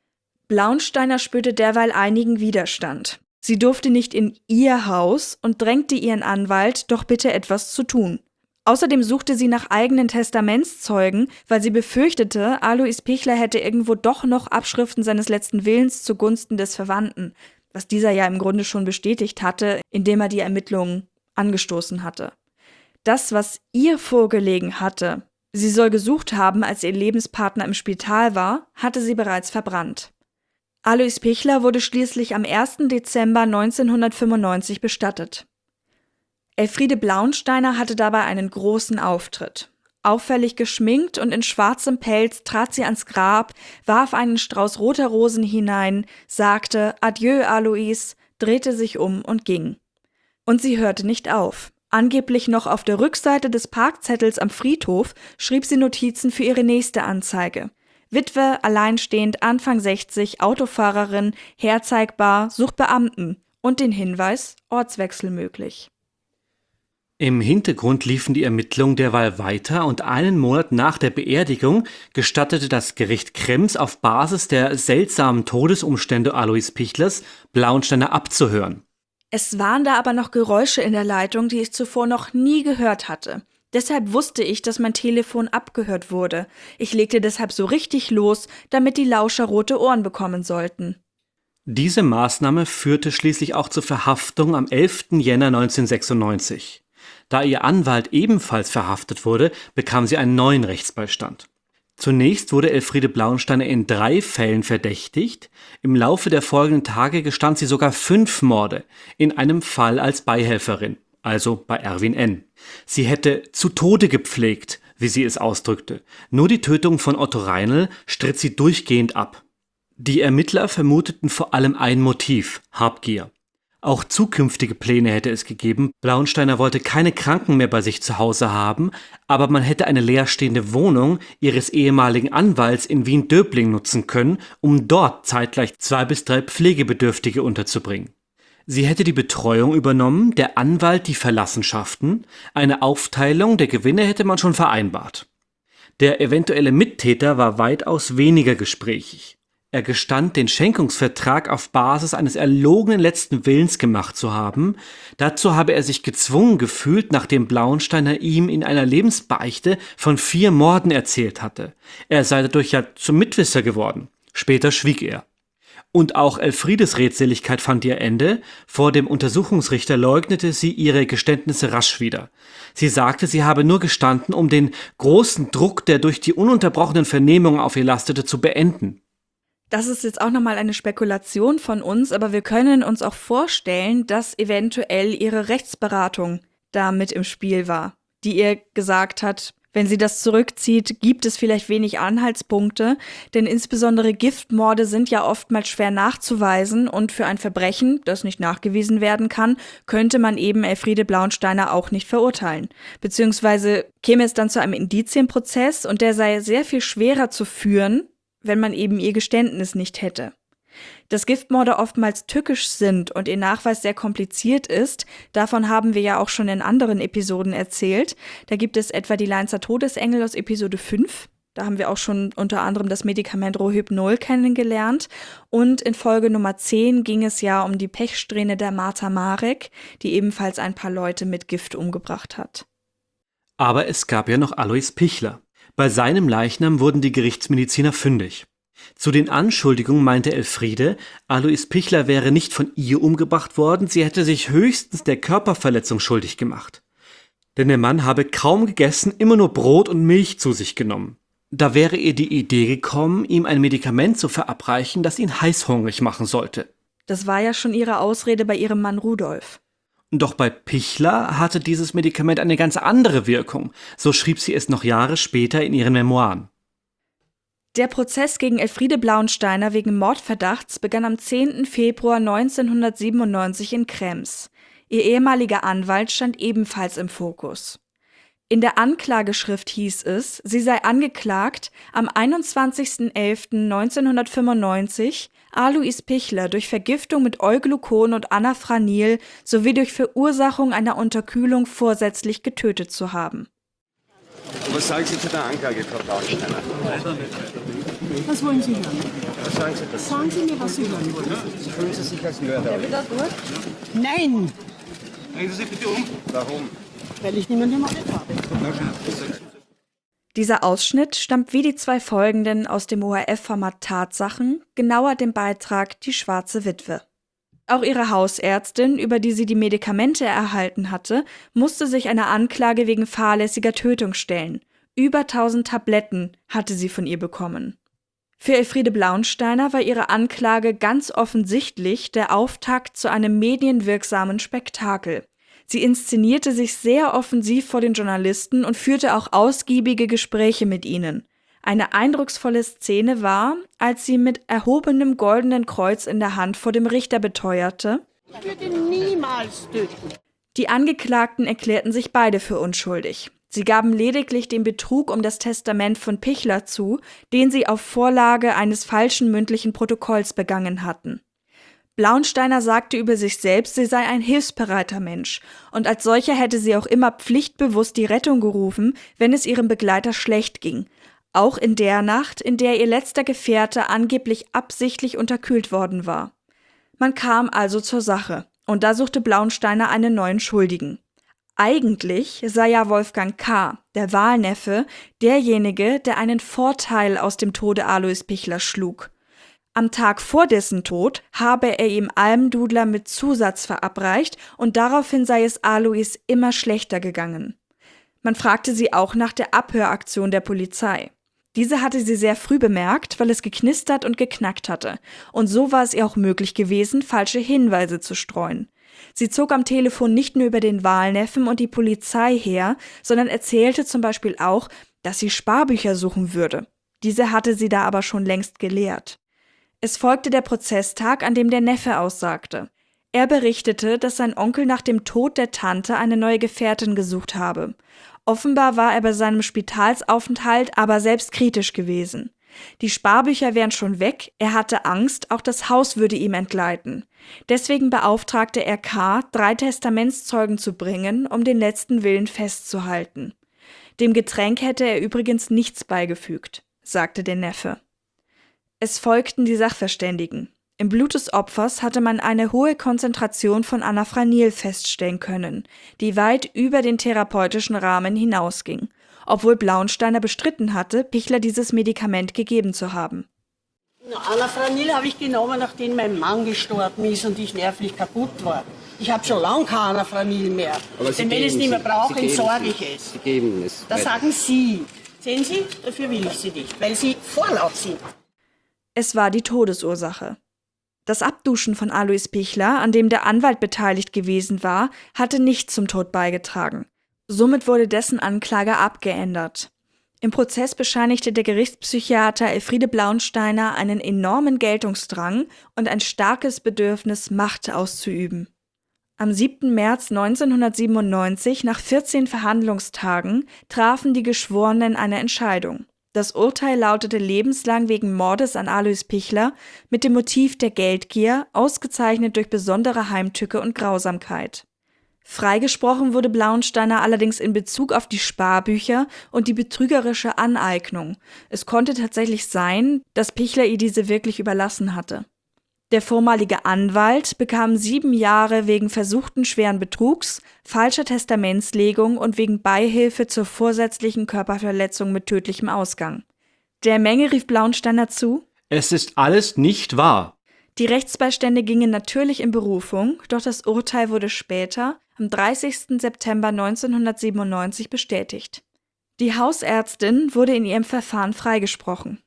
Blaunsteiner spürte derweil einigen Widerstand. Sie durfte nicht in ihr Haus und drängte ihren Anwalt, doch bitte etwas zu tun. Außerdem suchte sie nach eigenen Testamentszeugen, weil sie befürchtete, Alois Pichler hätte irgendwo doch noch Abschriften seines letzten Willens zugunsten des Verwandten, was dieser ja im Grunde schon bestätigt hatte, indem er die Ermittlungen angestoßen hatte. Das, was ihr vorgelegen hatte, sie soll gesucht haben, als ihr Lebenspartner im Spital war, hatte sie bereits verbrannt. Alois Pichler wurde schließlich am ersten Dezember neunzehnhundertfünfundneunzig bestattet. Elfriede Blaunsteiner hatte dabei einen großen Auftritt. Auffällig geschminkt und in schwarzem Pelz trat sie ans Grab, warf einen Strauß roter Rosen hinein, sagte »Adieu, Alois«, drehte sich um und ging. Und sie hörte nicht auf. Angeblich noch auf der Rückseite des Parkzettels am Friedhof schrieb sie Notizen für ihre nächste Anzeige. Witwe, alleinstehend, Anfang sechzig, Autofahrerin, herzeigbar, sucht Beamten und den Hinweis, Ortswechsel möglich. Im Hintergrund liefen die Ermittlungen derweil weiter und einen Monat nach der Beerdigung gestattete das Gericht Krems auf Basis der seltsamen Todesumstände Alois Pichlers Blaunsteiner abzuhören. Es waren da aber noch Geräusche in der Leitung, die ich zuvor noch nie gehört hatte. Deshalb wusste ich, dass mein Telefon abgehört wurde. Ich legte deshalb so richtig los, damit die Lauscher rote Ohren bekommen sollten. Diese Maßnahme führte schließlich auch zur Verhaftung am elften Jänner neunzehnhundertsechsundneunzig. Da ihr Anwalt ebenfalls verhaftet wurde, bekam sie einen neuen Rechtsbeistand. Zunächst wurde Elfriede Blaunsteiner in drei Fällen verdächtigt. Im Laufe der folgenden Tage gestand sie sogar fünf Morde, in einem Fall als Beihelferin, also bei Erwin N. Sie hätte zu Tode gepflegt, wie sie es ausdrückte. Nur die Tötung von Otto Reinl stritt sie durchgehend ab. Die Ermittler vermuteten vor allem ein Motiv: Habgier. Auch zukünftige Pläne hätte es gegeben. Blaunsteiner wollte keine Kranken mehr bei sich zu Hause haben, aber man hätte eine leerstehende Wohnung ihres ehemaligen Anwalts in Wien-Döbling nutzen können, um dort zeitgleich zwei bis drei Pflegebedürftige unterzubringen. Sie hätte die Betreuung übernommen, der Anwalt die Verlassenschaften, eine Aufteilung der Gewinne hätte man schon vereinbart. Der eventuelle Mittäter war weitaus weniger gesprächig. Er gestand, den Schenkungsvertrag auf Basis eines erlogenen letzten Willens gemacht zu haben. Dazu habe er sich gezwungen gefühlt, nachdem Blaunsteiner ihm in einer Lebensbeichte von vier Morden erzählt hatte. Er sei dadurch ja zum Mitwisser geworden. Später schwieg er. Und auch Elfriedes Redseligkeit fand ihr Ende. Vor dem Untersuchungsrichter leugnete sie ihre Geständnisse rasch wieder. Sie sagte, sie habe nur gestanden, um den großen Druck, der durch die ununterbrochenen Vernehmungen auf ihr lastete, zu beenden. Das ist jetzt auch nochmal eine Spekulation von uns, aber wir können uns auch vorstellen, dass eventuell ihre Rechtsberatung da mit im Spiel war, die ihr gesagt hat, wenn sie das zurückzieht, gibt es vielleicht wenig Anhaltspunkte, denn insbesondere Giftmorde sind ja oftmals schwer nachzuweisen und für ein Verbrechen, das nicht nachgewiesen werden kann, könnte man eben Elfriede Blaunsteiner auch nicht verurteilen. Beziehungsweise käme es dann zu einem Indizienprozess und der sei sehr viel schwerer zu führen, wenn man eben ihr Geständnis nicht hätte. Dass Giftmorde oftmals tückisch sind und ihr Nachweis sehr kompliziert ist, davon haben wir ja auch schon in anderen Episoden erzählt. Da gibt es etwa die Leinzer Todesengel aus Episode fünf. Da haben wir auch schon unter anderem das Medikament Rohypnol kennengelernt. Und in Folge Nummer zehn ging es ja um die Pechsträhne der Martha Marek, die ebenfalls ein paar Leute mit Gift umgebracht hat. Aber es gab ja noch Alois Pichler. Bei seinem Leichnam wurden die Gerichtsmediziner fündig. Zu den Anschuldigungen meinte Elfriede, Alois Pichler wäre nicht von ihr umgebracht worden, sie hätte sich höchstens der Körperverletzung schuldig gemacht. Denn der Mann habe kaum gegessen, immer nur Brot und Milch zu sich genommen. Da wäre ihr die Idee gekommen, ihm ein Medikament zu verabreichen, das ihn heißhungrig machen sollte. Das war ja schon ihre Ausrede bei ihrem Mann Rudolf. Doch bei Pichler hatte dieses Medikament eine ganz andere Wirkung. So schrieb sie es noch Jahre später in ihren Memoiren. Der Prozess gegen Elfriede Blaunsteiner wegen Mordverdachts begann am zehnten Februar neunzehnhundertsiebenundneunzig in Krems. Ihr ehemaliger Anwalt stand ebenfalls im Fokus. In der Anklageschrift hieß es, sie sei angeklagt, am einundzwanzigsten elften neunzehnhundertfünfundneunzig Alois Pichler durch Vergiftung mit Euglucon und Anafranil sowie durch Verursachung einer Unterkühlung vorsätzlich getötet zu haben. Was sagen Sie zu der Anklage, Frau Blaunsteiner? Was wollen Sie hören? Was sagen Sie das? Sagen Sie mir, was Sie hören wollen. Fühlen Sie sich als Mörder? Nein, Drehen Sie sich bitte um. Warum? weil ich niemanden ermordet habe. Dieser Ausschnitt stammt wie die zwei folgenden aus dem O R F-Format Tatsachen, genauer dem Beitrag Die schwarze Witwe. Auch ihre Hausärztin, über die sie die Medikamente erhalten hatte, musste sich einer Anklage wegen fahrlässiger Tötung stellen. Über tausend Tabletten hatte sie von ihr bekommen. Für Elfriede Blaunsteiner war ihre Anklage ganz offensichtlich der Auftakt zu einem medienwirksamen Spektakel. Sie inszenierte sich sehr offensiv vor den Journalisten und führte auch ausgiebige Gespräche mit ihnen. Eine eindrucksvolle Szene war, als sie mit erhobenem goldenen Kreuz in der Hand vor dem Richter beteuerte: Ich würde niemals töten. Die Angeklagten erklärten sich beide für unschuldig. Sie gaben lediglich den Betrug um das Testament von Pichler zu, den sie auf Vorlage eines falschen mündlichen Protokolls begangen hatten. Blaunsteiner sagte über sich selbst, sie sei ein hilfsbereiter Mensch, und als solcher hätte sie auch immer pflichtbewusst die Rettung gerufen, wenn es ihrem Begleiter schlecht ging. Auch in der Nacht, in der ihr letzter Gefährte angeblich absichtlich unterkühlt worden war. Man kam also zur Sache, und da suchte Blaunsteiner einen neuen Schuldigen. Eigentlich sei ja Wolfgang K., der Wahlneffe, derjenige, der einen Vorteil aus dem Tode Alois Pichler schlug. Am Tag vor dessen Tod habe er ihm Almdudler mit Zusatz verabreicht und daraufhin sei es Alois immer schlechter gegangen. Man fragte sie auch nach der Abhöraktion der Polizei. Diese hatte sie sehr früh bemerkt, weil es geknistert und geknackt hatte. Und so war es ihr auch möglich gewesen, falsche Hinweise zu streuen. Sie zog am Telefon nicht nur über den Wahlneffen und die Polizei her, sondern erzählte zum Beispiel auch, dass sie Sparbücher suchen würde. Diese hatte sie da aber schon längst geleert. Es folgte der Prozesstag, an dem der Neffe aussagte. Er berichtete, dass sein Onkel nach dem Tod der Tante eine neue Gefährtin gesucht habe. Offenbar war er bei seinem Spitalsaufenthalt aber selbst kritisch gewesen. Die Sparbücher wären schon weg, er hatte Angst, auch das Haus würde ihm entgleiten. Deswegen beauftragte er K., drei Testamentszeugen zu bringen, um den letzten Willen festzuhalten. Dem Getränk hätte er übrigens nichts beigefügt, sagte der Neffe. Es folgten die Sachverständigen. Im Blut des Opfers hatte man eine hohe Konzentration von Anafranil feststellen können, die weit über den therapeutischen Rahmen hinausging, obwohl Blaunsteiner bestritten hatte, Pichler dieses Medikament gegeben zu haben. Anafranil habe ich genommen, nachdem mein Mann gestorben ist und ich nervlich kaputt war. Ich habe schon lange kein Anafranil mehr. Aber Sie Denn wenn ich es nicht mehr Sie- brauche, Sie geben entsorge es. ich es. Sie geben es. Das Weil- sagen Sie. Sehen Sie, dafür will ich Sie nicht, weil Sie vorlaut sind. Es war die Todesursache. Das Abduschen von Alois Pichler, an dem der Anwalt beteiligt gewesen war, hatte nicht zum Tod beigetragen. Somit wurde dessen Anklage abgeändert. Im Prozess bescheinigte der Gerichtspsychiater Elfriede Blaunsteiner einen enormen Geltungsdrang und ein starkes Bedürfnis, Macht auszuüben. Am siebten März neunzehnhundertsiebenundneunzig, nach vierzehn Verhandlungstagen, trafen die Geschworenen eine Entscheidung. Das Urteil lautete lebenslang wegen Mordes an Alois Pichler mit dem Motiv der Geldgier, ausgezeichnet durch besondere Heimtücke und Grausamkeit. Freigesprochen wurde Blaunsteiner allerdings in Bezug auf die Sparbücher und die betrügerische Aneignung. Es konnte tatsächlich sein, dass Pichler ihr diese wirklich überlassen hatte. Der vormalige Anwalt bekam sieben Jahre wegen versuchten schweren Betrugs, falscher Testamentslegung und wegen Beihilfe zur vorsätzlichen Körperverletzung mit tödlichem Ausgang. Der Menge rief Blaunsteiner zu: Es ist alles nicht wahr. Die Rechtsbeistände gingen natürlich in Berufung, doch das Urteil wurde später, am dreißigsten September neunzehnhundertsiebenundneunzig, bestätigt. Die Hausärztin wurde in ihrem Verfahren freigesprochen.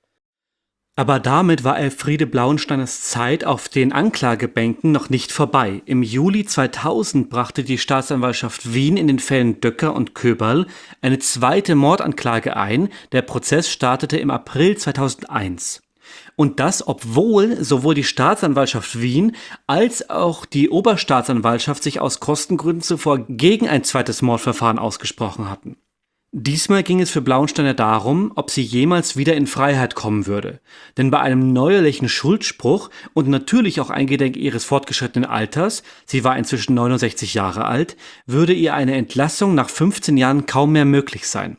Aber damit war Elfriede Blaunsteiners Zeit auf den Anklagebänken noch nicht vorbei. Im Juli zweitausend brachte die Staatsanwaltschaft Wien in den Fällen Döcker und Köberl eine zweite Mordanklage ein. Der Prozess startete im April zweitausendeins. Und das, obwohl sowohl die Staatsanwaltschaft Wien als auch die Oberstaatsanwaltschaft sich aus Kostengründen zuvor gegen ein zweites Mordverfahren ausgesprochen hatten. Diesmal ging es für Blaunsteiner darum, ob sie jemals wieder in Freiheit kommen würde. Denn bei einem neuerlichen Schuldspruch und natürlich auch eingedenk ihres fortgeschrittenen Alters, sie war inzwischen neunundsechzig Jahre alt, würde ihr eine Entlassung nach fünfzehn Jahren kaum mehr möglich sein.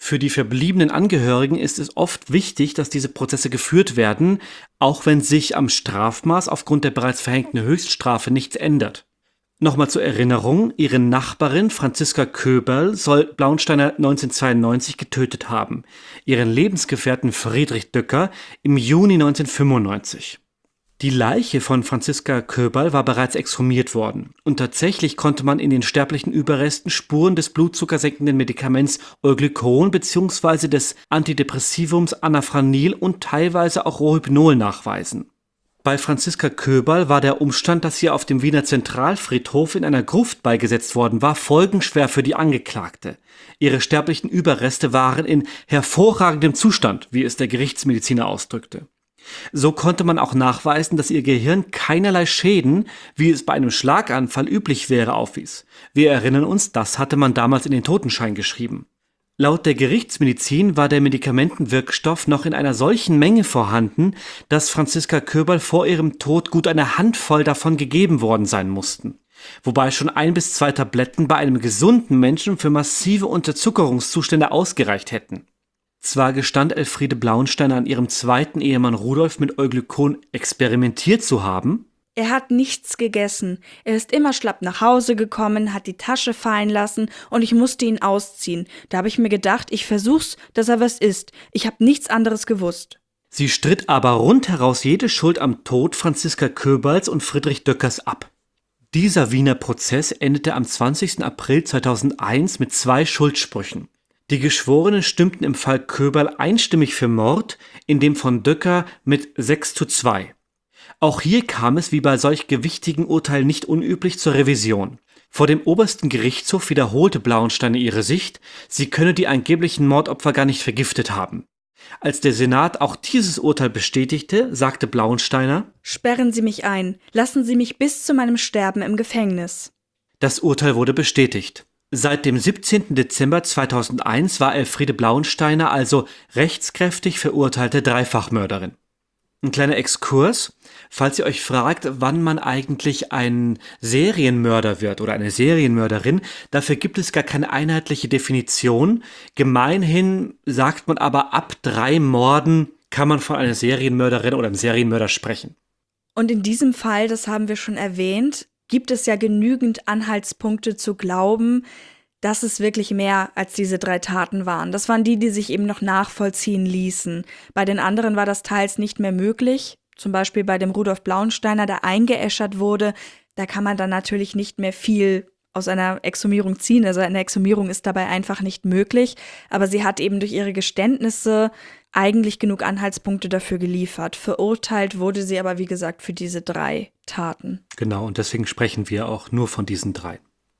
Für die verbliebenen Angehörigen ist es oft wichtig, dass diese Prozesse geführt werden, auch wenn sich am Strafmaß aufgrund der bereits verhängten Höchststrafe nichts ändert. Nochmal zur Erinnerung, ihre Nachbarin Franziska Köberl soll Blauensteiner neunzehnhundertzweiundneunzig getötet haben, ihren Lebensgefährten Friedrich Döcker im Juni neunzehnhundertfünfundneunzig. Die Leiche von Franziska Köberl war bereits exhumiert worden und tatsächlich konnte man in den sterblichen Überresten Spuren des blutzuckersenkenden Medikaments Euglycon bzw. des Antidepressivums Anafranil und teilweise auch Rohypnol nachweisen. Bei Franziska Köberl war der Umstand, dass sie auf dem Wiener Zentralfriedhof in einer Gruft beigesetzt worden war, folgenschwer für die Angeklagte. Ihre sterblichen Überreste waren in hervorragendem Zustand, wie es der Gerichtsmediziner ausdrückte. So konnte man auch nachweisen, dass ihr Gehirn keinerlei Schäden, wie es bei einem Schlaganfall üblich wäre, aufwies. Wir erinnern uns, das hatte man damals in den Totenschein geschrieben. Laut der Gerichtsmedizin war der Medikamentenwirkstoff noch in einer solchen Menge vorhanden, dass Franziska Köberl vor ihrem Tod gut eine Handvoll davon gegeben worden sein mussten. Wobei schon ein bis zwei Tabletten bei einem gesunden Menschen für massive Unterzuckerungszustände ausgereicht hätten. Zwar gestand Elfriede Blauensteiner an ihrem zweiten Ehemann Rudolf mit Euglycon experimentiert zu haben. Er hat nichts gegessen. Er ist immer schlapp nach Hause gekommen, hat die Tasche fallen lassen und ich musste ihn ausziehen. Da habe ich mir gedacht, ich versuch's, dass er was isst. Ich habe nichts anderes gewusst. Sie stritt aber rundheraus jede Schuld am Tod Franziska Köberls und Friedrich Döckers ab. Dieser Wiener Prozess endete am zwanzigsten April zweitausendeins mit zwei Schuldsprüchen. Die Geschworenen stimmten im Fall Köberl einstimmig für Mord, in dem von Döcker mit sechs zu zwei. Auch hier kam es wie bei solch gewichtigen Urteilen nicht unüblich zur Revision. Vor dem obersten Gerichtshof wiederholte Blauensteiner ihre Sicht, sie könne die angeblichen Mordopfer gar nicht vergiftet haben. Als der Senat auch dieses Urteil bestätigte, sagte Blauensteiner: Sperren Sie mich ein, lassen Sie mich bis zu meinem Sterben im Gefängnis. Das Urteil wurde bestätigt. Seit dem siebzehnten Dezember zweitausendeins war Elfriede Blauensteiner also rechtskräftig verurteilte Dreifachmörderin. Ein kleiner Exkurs, falls ihr euch fragt, wann man eigentlich ein Serienmörder wird oder eine Serienmörderin, dafür gibt es gar keine einheitliche Definition. Gemeinhin sagt man aber, ab drei Morden kann man von einer Serienmörderin oder einem Serienmörder sprechen. Und in diesem Fall, das haben wir schon erwähnt, gibt es ja genügend Anhaltspunkte zu glauben, dass es wirklich mehr als diese drei Taten waren. Das waren die, die sich eben noch nachvollziehen ließen. Bei den anderen war das teils nicht mehr möglich. Zum Beispiel bei dem Rudolf Blauensteiner, der eingeäschert wurde. Da kann man dann natürlich nicht mehr viel aus einer Exhumierung ziehen. Also eine Exhumierung ist dabei einfach nicht möglich. Aber sie hat eben durch ihre Geständnisse eigentlich genug Anhaltspunkte dafür geliefert. Verurteilt wurde sie aber, wie gesagt, für diese drei Taten. Genau, und deswegen sprechen wir auch nur von diesen drei.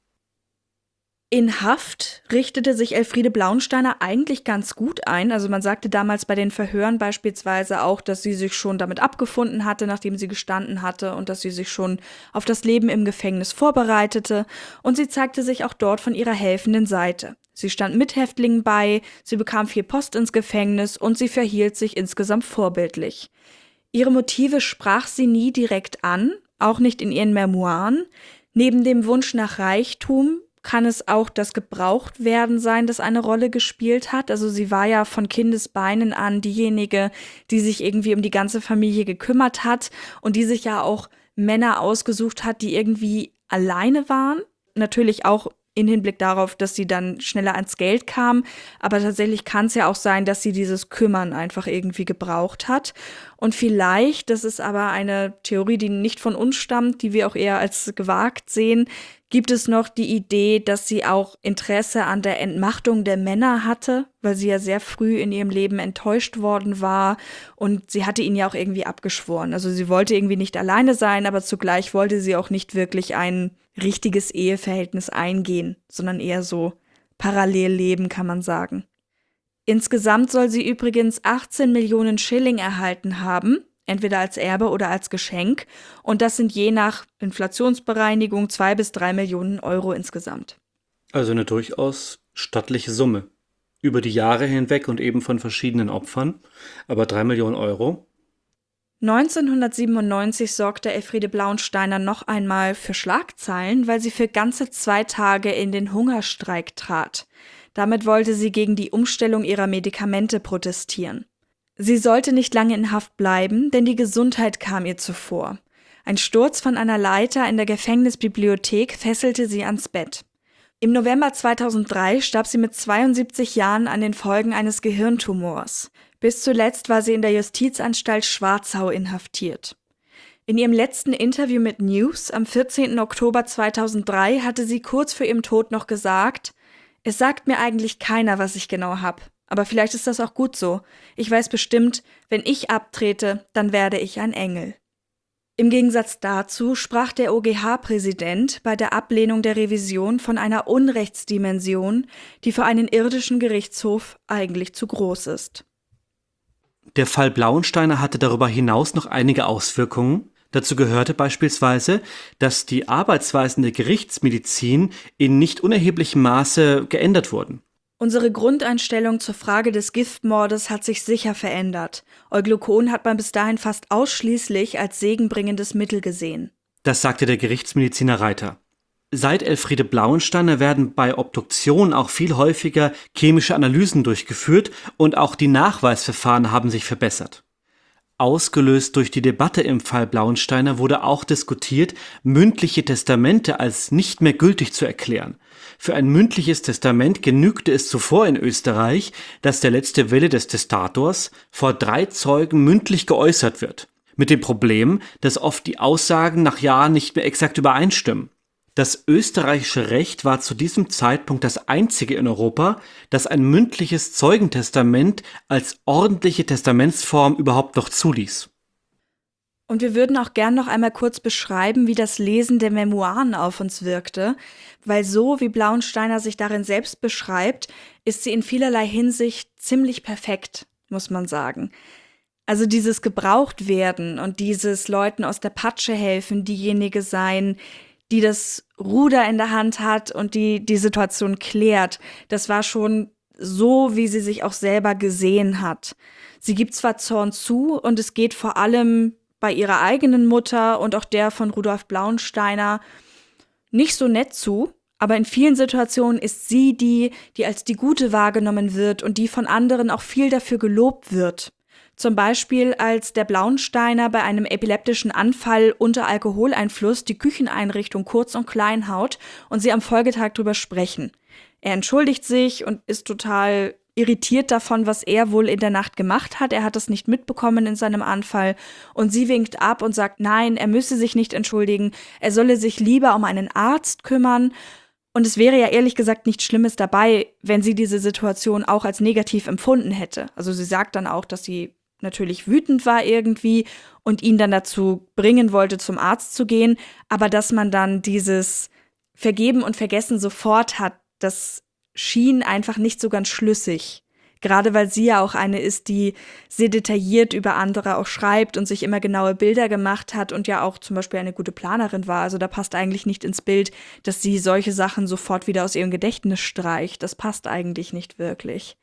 In Haft richtete sich Elfriede Blauensteiner eigentlich ganz gut ein. Also man sagte damals bei den Verhören beispielsweise auch, dass sie sich schon damit abgefunden hatte, nachdem sie gestanden hatte und dass sie sich schon auf das Leben im Gefängnis vorbereitete. Und sie zeigte sich auch dort von ihrer helfenden Seite. Sie stand Mithäftlingen bei, sie bekam viel Post ins Gefängnis und sie verhielt sich insgesamt vorbildlich. Ihre Motive sprach sie nie direkt an, auch nicht in ihren Memoiren. Neben dem Wunsch nach Reichtum kann es auch das Gebrauchtwerden sein, das eine Rolle gespielt hat. Also sie war ja von Kindesbeinen an diejenige, die sich irgendwie um die ganze Familie gekümmert hat und die sich ja auch Männer ausgesucht hat, die irgendwie alleine waren. Natürlich auch in Hinblick darauf, dass sie dann schneller ans Geld kam. Aber tatsächlich kann es ja auch sein, dass sie dieses Kümmern einfach irgendwie gebraucht hat. Und vielleicht, das ist aber eine Theorie, die nicht von uns stammt, die wir auch eher als gewagt sehen, gibt es noch die Idee, dass sie auch Interesse an der Entmachtung der Männer hatte, weil sie ja sehr früh in ihrem Leben enttäuscht worden war und sie hatte ihn ja auch irgendwie abgeschworen. Also sie wollte irgendwie nicht alleine sein, aber zugleich wollte sie auch nicht wirklich ein richtiges Eheverhältnis eingehen, sondern eher so parallel leben, kann man sagen. Insgesamt soll sie übrigens achtzehn Millionen Schilling erhalten haben, entweder als Erbe oder als Geschenk. Und das sind je nach Inflationsbereinigung zwei bis drei Millionen Euro insgesamt. Also eine durchaus stattliche Summe. Über die Jahre hinweg und eben von verschiedenen Opfern. Aber drei Millionen Euro. neunzehnhundertsiebenundneunzig sorgte Elfriede Blauensteiner noch einmal für Schlagzeilen, weil sie für ganze zwei Tage in den Hungerstreik trat. Damit wollte sie gegen die Umstellung ihrer Medikamente protestieren. Sie sollte nicht lange in Haft bleiben, denn die Gesundheit kam ihr zuvor. Ein Sturz von einer Leiter in der Gefängnisbibliothek fesselte sie ans Bett. Im November zweitausenddrei starb sie mit zweiundsiebzig Jahren an den Folgen eines Gehirntumors. Bis zuletzt war sie in der Justizanstalt Schwarzau inhaftiert. In ihrem letzten Interview mit News am vierzehnten Oktober zweitausenddrei hatte sie kurz vor ihrem Tod noch gesagt: „Es sagt mir eigentlich keiner, was ich genau hab. Aber vielleicht ist das auch gut so. Ich weiß bestimmt, wenn ich abtrete, dann werde ich ein Engel." Im Gegensatz dazu sprach der O G H-Präsident bei der Ablehnung der Revision von einer Unrechtsdimension, die für einen irdischen Gerichtshof eigentlich zu groß ist. Der Fall Blauensteiner hatte darüber hinaus noch einige Auswirkungen. Dazu gehörte beispielsweise, dass die Arbeitsweisen der Gerichtsmedizin in nicht unerheblichem Maße geändert wurden. Unsere Grundeinstellung zur Frage des Giftmordes hat sich sicher verändert. Euglucon hat man bis dahin fast ausschließlich als segenbringendes Mittel gesehen. Das sagte der Gerichtsmediziner Reiter. Seit Elfriede Blauensteiner werden bei Obduktionen auch viel häufiger chemische Analysen durchgeführt und auch die Nachweisverfahren haben sich verbessert. Ausgelöst durch die Debatte im Fall Blauensteiner wurde auch diskutiert, mündliche Testamente als nicht mehr gültig zu erklären. Für ein mündliches Testament genügte es zuvor in Österreich, dass der letzte Wille des Testators vor drei Zeugen mündlich geäußert wird. Mit dem Problem, dass oft die Aussagen nach Jahren nicht mehr exakt übereinstimmen. Das österreichische Recht war zu diesem Zeitpunkt das einzige in Europa, das ein mündliches Zeugentestament als ordentliche Testamentsform überhaupt noch zuließ. Und wir würden auch gern noch einmal kurz beschreiben, wie das Lesen der Memoiren auf uns wirkte, weil so wie Blauensteiner sich darin selbst beschreibt, ist sie in vielerlei Hinsicht ziemlich perfekt, muss man sagen. Also dieses Gebrauchtwerden und dieses Leuten aus der Patsche helfen, diejenige sein, die das Ruder in der Hand hat und die die Situation klärt, das war schon so, wie sie sich auch selber gesehen hat. Sie gibt zwar Zorn zu und es geht vor allem bei ihrer eigenen Mutter und auch der von Rudolf Blauensteiner nicht so nett zu, aber in vielen Situationen ist sie die, die als die Gute wahrgenommen wird und die von anderen auch viel dafür gelobt wird. Zum Beispiel, als der Blauensteiner bei einem epileptischen Anfall unter Alkoholeinfluss die Kücheneinrichtung kurz und klein haut und sie am Folgetag drüber sprechen. Er entschuldigt sich und ist total irritiert davon, was er wohl in der Nacht gemacht hat. Er hat es nicht mitbekommen in seinem Anfall und sie winkt ab und sagt, nein, er müsse sich nicht entschuldigen, er solle sich lieber um einen Arzt kümmern. Und es wäre ja ehrlich gesagt nichts Schlimmes dabei, wenn sie diese Situation auch als negativ empfunden hätte. Also sie sagt dann auch, dass sie natürlich wütend war irgendwie und ihn dann dazu bringen wollte, zum Arzt zu gehen. Aber dass man dann dieses Vergeben und Vergessen sofort hat, das schien einfach nicht so ganz schlüssig. Gerade weil sie ja auch eine ist, die sehr detailliert über andere auch schreibt und sich immer genaue Bilder gemacht hat und ja auch zum Beispiel eine gute Planerin war. Also da passt eigentlich nicht ins Bild, dass sie solche Sachen sofort wieder aus ihrem Gedächtnis streicht. Das passt eigentlich nicht wirklich.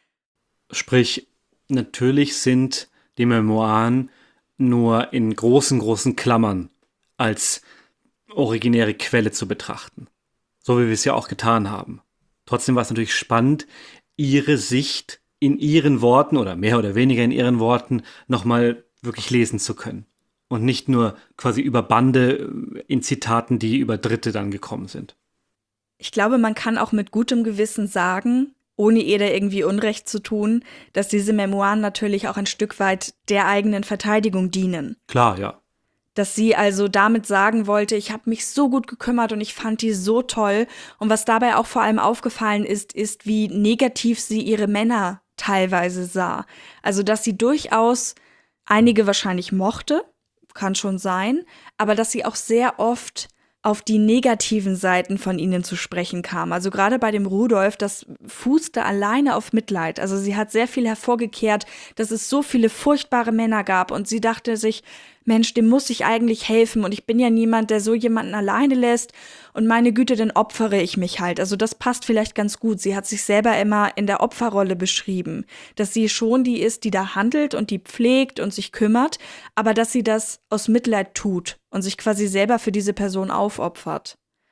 Sprich, natürlich sind die Memoiren nur in großen, großen Klammern als originäre Quelle zu betrachten. So wie wir es ja auch getan haben. Trotzdem war es natürlich spannend, ihre Sicht in ihren Worten oder mehr oder weniger in ihren Worten nochmal wirklich lesen zu können. Und nicht nur quasi über Bande in Zitaten, die über Dritte dann gekommen sind. Ich glaube, man kann auch mit gutem Gewissen sagen, ohne ihr da irgendwie Unrecht zu tun, dass diese Memoiren natürlich auch ein Stück weit der eigenen Verteidigung dienen. Klar, ja. Dass sie also damit sagen wollte, ich habe mich so gut gekümmert und ich fand die so toll. Und was dabei auch vor allem aufgefallen ist, ist, wie negativ sie ihre Männer teilweise sah. Also, dass sie durchaus einige wahrscheinlich mochte, kann schon sein, aber dass sie auch sehr oft auf die negativen Seiten von ihnen zu sprechen kam. Also gerade bei dem Rudolf, das fußte alleine auf Mitleid. Also sie hat sehr viel hervorgekehrt, dass es so viele furchtbare Männer gab und sie dachte sich, Mensch, dem muss ich eigentlich helfen und ich bin ja niemand, der so jemanden alleine lässt und meine Güte, dann opfere ich mich halt. Also das passt vielleicht ganz gut. Sie hat sich selber immer in der Opferrolle beschrieben, dass sie schon die ist, die da handelt und die pflegt und sich kümmert, aber dass sie das aus Mitleid tut und sich quasi selber für diese Person aufopfert.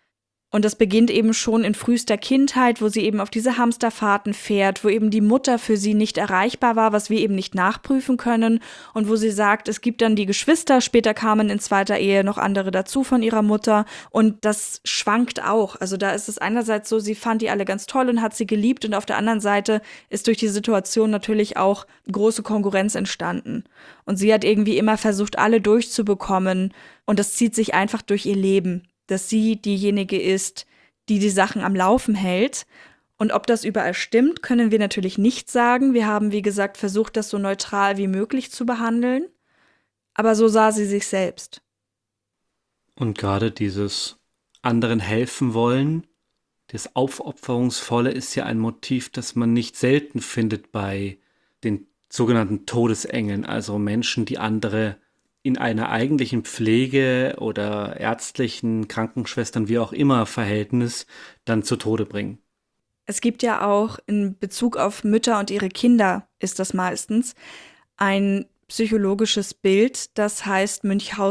Und das beginnt eben schon in frühester Kindheit, wo sie eben auf diese Hamsterfahrten fährt, wo eben die Mutter für sie nicht erreichbar war, was wir eben nicht nachprüfen können. Und wo sie sagt, es gibt dann die Geschwister, später kamen in zweiter Ehe noch andere dazu von ihrer Mutter. Und das schwankt auch. Also da ist es einerseits so, sie fand die alle ganz toll und hat sie geliebt. Und auf der anderen Seite ist durch die Situation natürlich auch große Konkurrenz entstanden. Und sie hat irgendwie immer versucht, alle durchzubekommen. Und das zieht sich einfach durch ihr Leben, dass sie diejenige ist, die die Sachen am Laufen hält. Und ob das überall stimmt, können wir natürlich nicht sagen. Wir haben, wie gesagt, versucht, das so neutral wie möglich zu behandeln. Aber so sah sie sich selbst. Und gerade dieses anderen helfen wollen, das Aufopferungsvolle ist ja ein Motiv, das man nicht selten findet bei den sogenannten Todesengeln, also Menschen, die andere in einer eigentlichen Pflege- oder ärztlichen, Krankenschwestern, wie auch immer, Verhältnis dann zu Tode bringen. Es gibt ja auch in Bezug auf Mütter und ihre Kinder, ist das meistens, ein psychologisches Bild, das heißt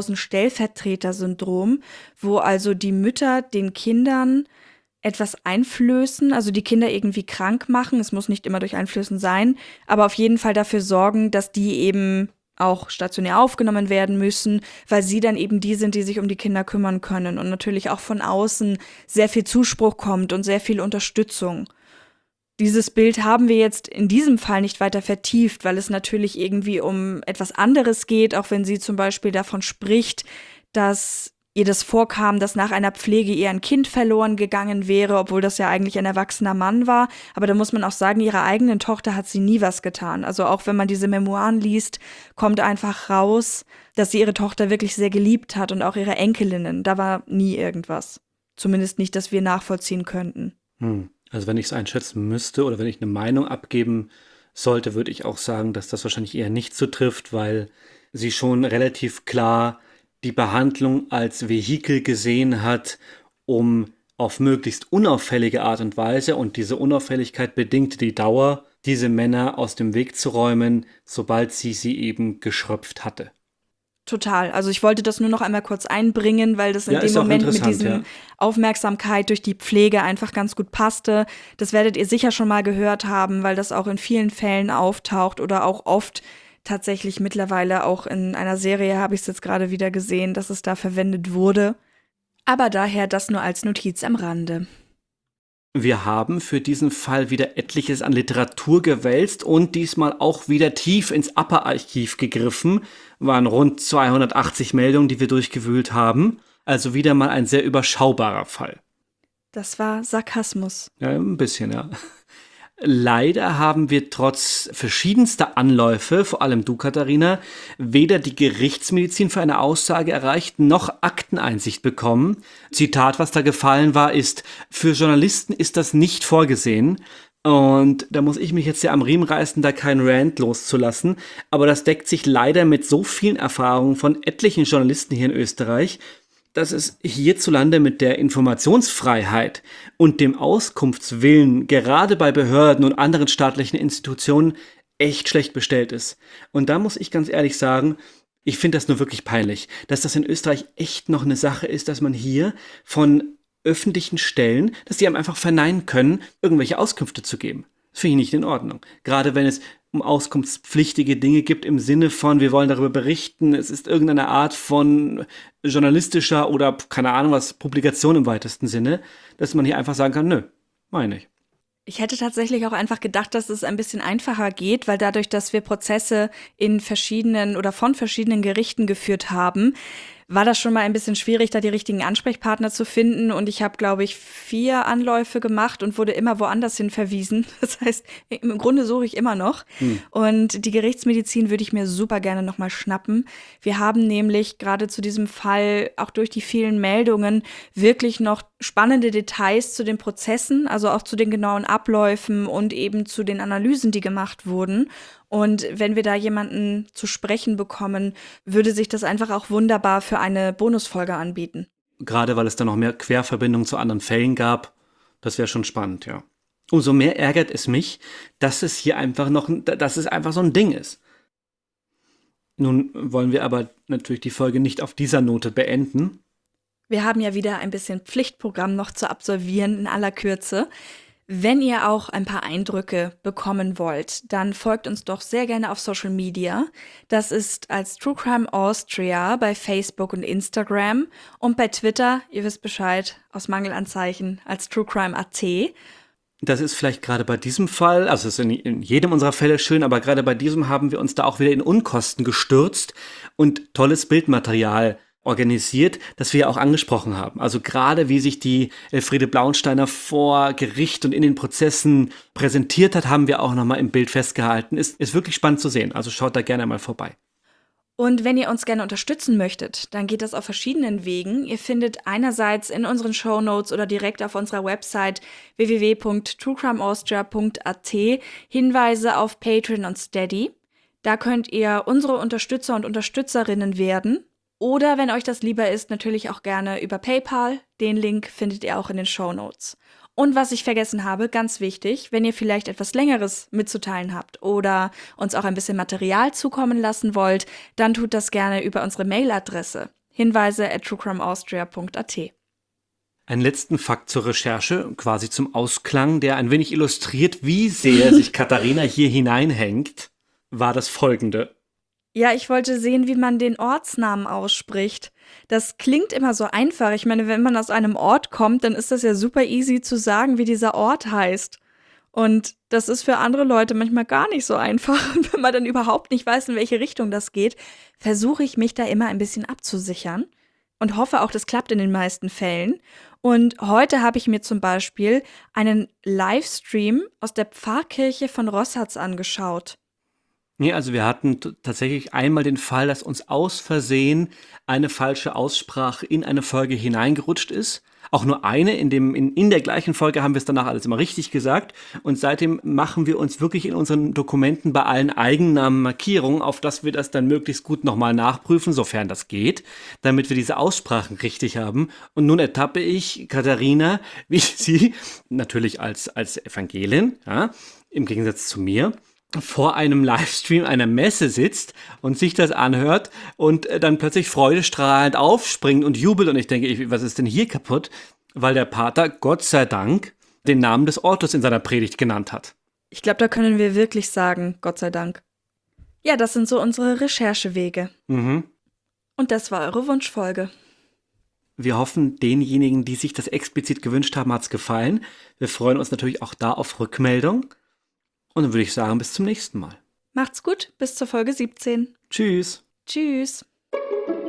Münchhausen-Stellvertreter-Syndrom, wo also die Mütter den Kindern etwas einflößen, also die Kinder irgendwie krank machen, es muss nicht immer durch Einflößen sein, aber auf jeden Fall dafür sorgen, dass die eben auch stationär aufgenommen werden müssen, weil sie dann eben die sind, die sich um die Kinder kümmern können und natürlich auch von außen sehr viel Zuspruch kommt und sehr viel Unterstützung. Dieses Bild haben wir jetzt in diesem Fall nicht weiter vertieft, weil es natürlich irgendwie um etwas anderes geht, auch wenn sie zum Beispiel davon spricht, dass ihr das vorkam, dass nach einer Pflege ihr ein Kind verloren gegangen wäre, obwohl das ja eigentlich ein erwachsener Mann war. Aber da muss man auch sagen, ihrer eigenen Tochter hat sie nie was getan. Also auch wenn man diese Memoiren liest, kommt einfach raus, dass sie ihre Tochter wirklich sehr geliebt hat und auch ihre Enkelinnen. Da war nie irgendwas. Zumindest nicht, dass wir nachvollziehen könnten. Hm. Also wenn ich es einschätzen müsste oder wenn ich eine Meinung abgeben sollte, würde ich auch sagen, dass das wahrscheinlich eher nicht so trifft, weil sie schon relativ klar die Behandlung als Vehikel gesehen hat, um auf möglichst unauffällige Art und Weise, und diese Unauffälligkeit bedingte die Dauer, diese Männer aus dem Weg zu räumen, sobald sie sie eben geschröpft hatte. Total. Also ich wollte das nur noch einmal kurz einbringen, weil das in Ja, dem ist auch Moment mit interessant, diesem ja. Aufmerksamkeit durch die Pflege einfach ganz gut passte. Das werdet ihr sicher schon mal gehört haben, weil das auch in vielen Fällen auftaucht oder auch oft tatsächlich mittlerweile auch in einer Serie, habe ich es jetzt gerade wieder gesehen, dass es da verwendet wurde. Aber daher das nur als Notiz am Rande. Wir haben für diesen Fall wieder etliches an Literatur gewälzt und diesmal auch wieder tief ins Upper-Archiv gegriffen. Waren rund zweihundertachtzig Meldungen, die wir durchgewühlt haben. Also wieder mal ein sehr überschaubarer Fall. Das war Sarkasmus. Ja, ein bisschen, ja. Leider haben wir trotz verschiedenster Anläufe, vor allem du, Katharina, weder die Gerichtsmedizin für eine Aussage erreicht, noch Akteneinsicht bekommen. Zitat, was da gefallen war, ist: Für Journalisten ist das nicht vorgesehen. Und da muss ich mich jetzt ja am Riemen reißen, da keinen Rant loszulassen. Aber das deckt sich leider mit so vielen Erfahrungen von etlichen Journalisten hier in Österreich, dass es hierzulande mit der Informationsfreiheit und dem Auskunftswillen gerade bei Behörden und anderen staatlichen Institutionen echt schlecht bestellt ist. Und da muss ich ganz ehrlich sagen, ich finde das nur wirklich peinlich, dass das in Österreich echt noch eine Sache ist, dass man hier von öffentlichen Stellen, dass die einem einfach verneinen können, irgendwelche Auskünfte zu geben. Das finde ich nicht in Ordnung. Gerade wenn es um auskunftspflichtige Dinge gibt im Sinne von, wir wollen darüber berichten, es ist irgendeine Art von journalistischer oder, keine Ahnung was, Publikation im weitesten Sinne, dass man hier einfach sagen kann, nö, meine ich. Ich hätte tatsächlich auch einfach gedacht, dass es ein bisschen einfacher geht, weil dadurch, dass wir Prozesse in verschiedenen oder von verschiedenen Gerichten geführt haben, war das schon mal ein bisschen schwierig, da die richtigen Ansprechpartner zu finden. Und ich habe, glaube ich, vier Anläufe gemacht und wurde immer woanders hin verwiesen. Das heißt, im Grunde suche ich immer noch. Hm. Und die Gerichtsmedizin würde ich mir super gerne nochmal schnappen. Wir haben nämlich gerade zu diesem Fall auch durch die vielen Meldungen wirklich noch spannende Details zu den Prozessen, also auch zu den genauen Abläufen und eben zu den Analysen, die gemacht wurden. Und wenn wir da jemanden zu sprechen bekommen, würde sich das einfach auch wunderbar für eine Bonusfolge anbieten. Gerade weil es da noch mehr Querverbindungen zu anderen Fällen gab, das wäre schon spannend, ja. Umso mehr ärgert es mich, dass es hier einfach noch, dass es einfach so ein Ding ist. Nun wollen wir aber natürlich die Folge nicht auf dieser Note beenden. Wir haben ja wieder ein bisschen Pflichtprogramm noch zu absolvieren in aller Kürze. Wenn ihr auch ein paar Eindrücke bekommen wollt, dann folgt uns doch sehr gerne auf Social Media. Das ist als True Crime Austria bei Facebook und Instagram und bei Twitter, ihr wisst Bescheid, aus Mangelanzeichen als True Crime Punkt a t. Das ist vielleicht gerade bei diesem Fall, also es ist in, in jedem unserer Fälle schön, aber gerade bei diesem haben wir uns da auch wieder in Unkosten gestürzt und tolles Bildmaterial organisiert, das wir ja auch angesprochen haben. Also gerade wie sich die Elfriede Blauensteiner vor Gericht und in den Prozessen präsentiert hat, haben wir auch nochmal im Bild festgehalten. Ist, ist wirklich spannend zu sehen, also schaut da gerne mal vorbei. Und wenn ihr uns gerne unterstützen möchtet, dann geht das auf verschiedenen Wegen. Ihr findet einerseits in unseren Shownotes oder direkt auf unserer Website w w w punkt true crime austria punkt a t Hinweise auf Patreon und Steady. Da könnt ihr unsere Unterstützer und Unterstützerinnen werden. Oder wenn euch das lieber ist, natürlich auch gerne über PayPal. Den Link findet ihr auch in den Shownotes. Und was ich vergessen habe, ganz wichtig, wenn ihr vielleicht etwas Längeres mitzuteilen habt oder uns auch ein bisschen Material zukommen lassen wollt, dann tut das gerne über unsere Mailadresse hinweise at true crime austria punkt a t. Einen letzten Fakt zur Recherche, quasi zum Ausklang, der ein wenig illustriert, wie sehr sich Katharina hier hineinhängt, war das folgende. Ja, ich wollte sehen, wie man den Ortsnamen ausspricht. Das klingt immer so einfach. Ich meine, wenn man aus einem Ort kommt, dann ist das ja super easy zu sagen, wie dieser Ort heißt. Und das ist für andere Leute manchmal gar nicht so einfach. Und wenn man dann überhaupt nicht weiß, in welche Richtung das geht, versuche ich mich da immer ein bisschen abzusichern und hoffe auch, das klappt in den meisten Fällen. Und heute habe ich mir zum Beispiel einen Livestream aus der Pfarrkirche von Rossatz angeschaut. Nee, also wir hatten t- tatsächlich einmal den Fall, dass uns aus Versehen eine falsche Aussprache in eine Folge hineingerutscht ist. Auch nur eine, in, dem, in, in der gleichen Folge haben wir es danach alles immer richtig gesagt. Und seitdem machen wir uns wirklich in unseren Dokumenten bei allen Eigennamen Markierungen, auf dass wir das dann möglichst gut nochmal nachprüfen, sofern das geht, damit wir diese Aussprachen richtig haben. Und nun ertappe ich Katharina, wie sie, natürlich als, als Evangelin, ja, im Gegensatz zu mir, vor einem Livestream einer Messe sitzt und sich das anhört und dann plötzlich freudestrahlend aufspringt und jubelt. Und ich denke, ich, was ist denn hier kaputt? Weil der Pater, Gott sei Dank, den Namen des Ortes in seiner Predigt genannt hat. Ich glaube, da können wir wirklich sagen, Gott sei Dank. Ja, das sind so unsere Recherchewege. Mhm. Und das war eure Wunschfolge. Wir hoffen, denjenigen, die sich das explizit gewünscht haben, hat es gefallen. Wir freuen uns natürlich auch da auf Rückmeldung. Und dann würde ich sagen, bis zum nächsten Mal. Macht's gut, bis zur Folge siebzehn. Tschüss. Tschüss.